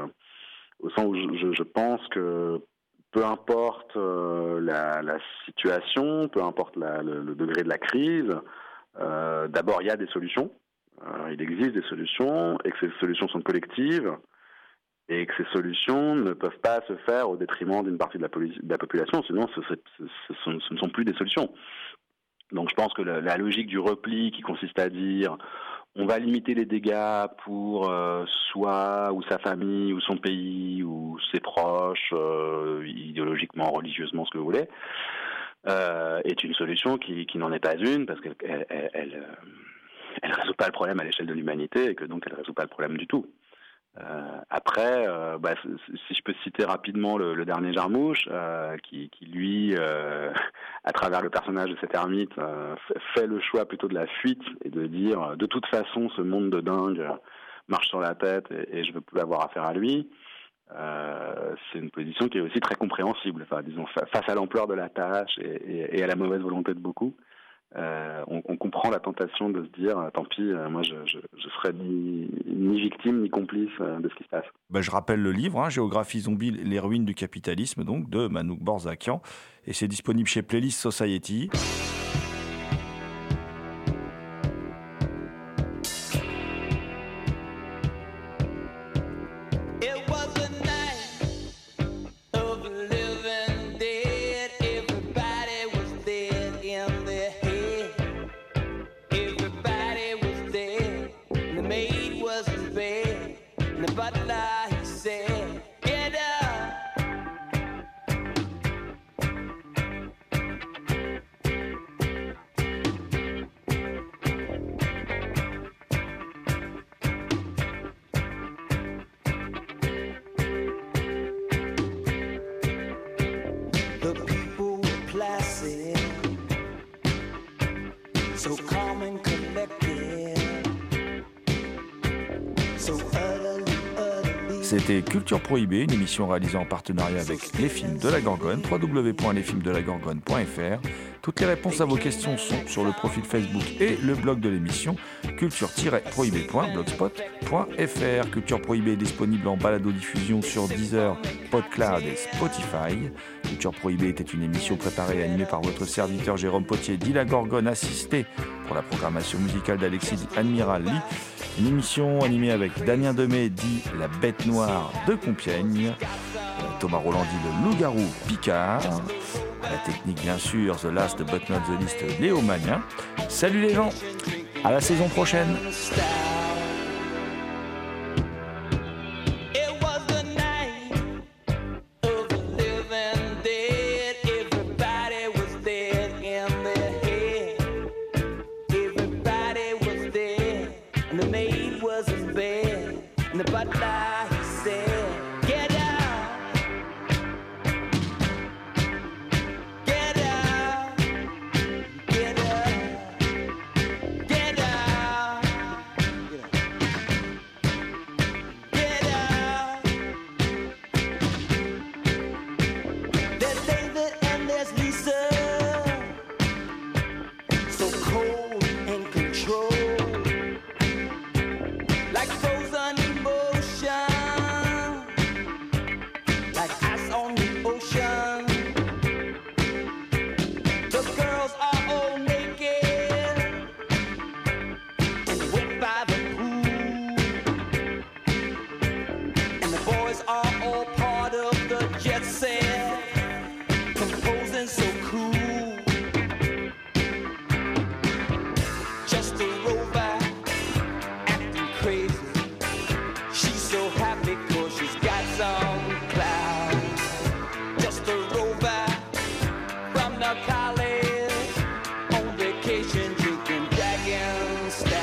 je pense que peu importe la situation, peu importe le degré de la crise, d'abord il y a des solutions, il existe des solutions et que ces solutions sont collectives. Et que ces solutions ne peuvent pas se faire au détriment d'une partie de la population, sinon ce ne sont plus des solutions. Donc je pense que la logique du repli qui consiste à dire on va limiter les dégâts pour soi ou sa famille ou son pays ou ses proches, idéologiquement, religieusement, ce que vous voulez, est une solution qui n'en est pas une, parce qu'elle elle résout pas le problème à l'échelle de l'humanité et que donc elle résout pas le problème du tout. Après, si je peux citer rapidement le dernier Jarmouche, qui lui, à travers le personnage de cet ermite, fait le choix plutôt de la fuite et de dire de toute façon ce monde de dingue marche sur la tête et je veux plus avoir affaire à lui. C'est une position qui est aussi très compréhensible, disons, face à l'ampleur de la tâche et à la mauvaise volonté de beaucoup. On comprend la tentation de se dire tant pis, moi je serai ni victime ni complice de ce qui se passe. Je rappelle le livre, Géographie zombie, les ruines du capitalisme, donc de Manouk Borzakian, et c'est disponible chez Playlist Society. C'était Culture Prohibée, une émission réalisée en partenariat avec Les Films de la Gorgone, www.lesfilmsdelagorgone.fr. Toutes les réponses à vos questions sont sur le profil Facebook et le blog de l'émission, culture-prohibée.blogspot.fr. Culture Prohibée est disponible en balado-diffusion sur Deezer, PodCloud et Spotify. Culture Prohibée était une émission préparée et animée par votre serviteur Jérôme Potier, dit la Gorgone, assisté pour la programmation musicale d'Alexis Admiral Lee. Une émission animée avec Damien Demey, dit la Bête Noire de Compiègne, Thomas Roland, dit le Loup-Garou Picard, la technique bien sûr, The Last But Not The Least, Léo Magnin. Salut les gens, à la saison prochaine. Like frozen emotion. step.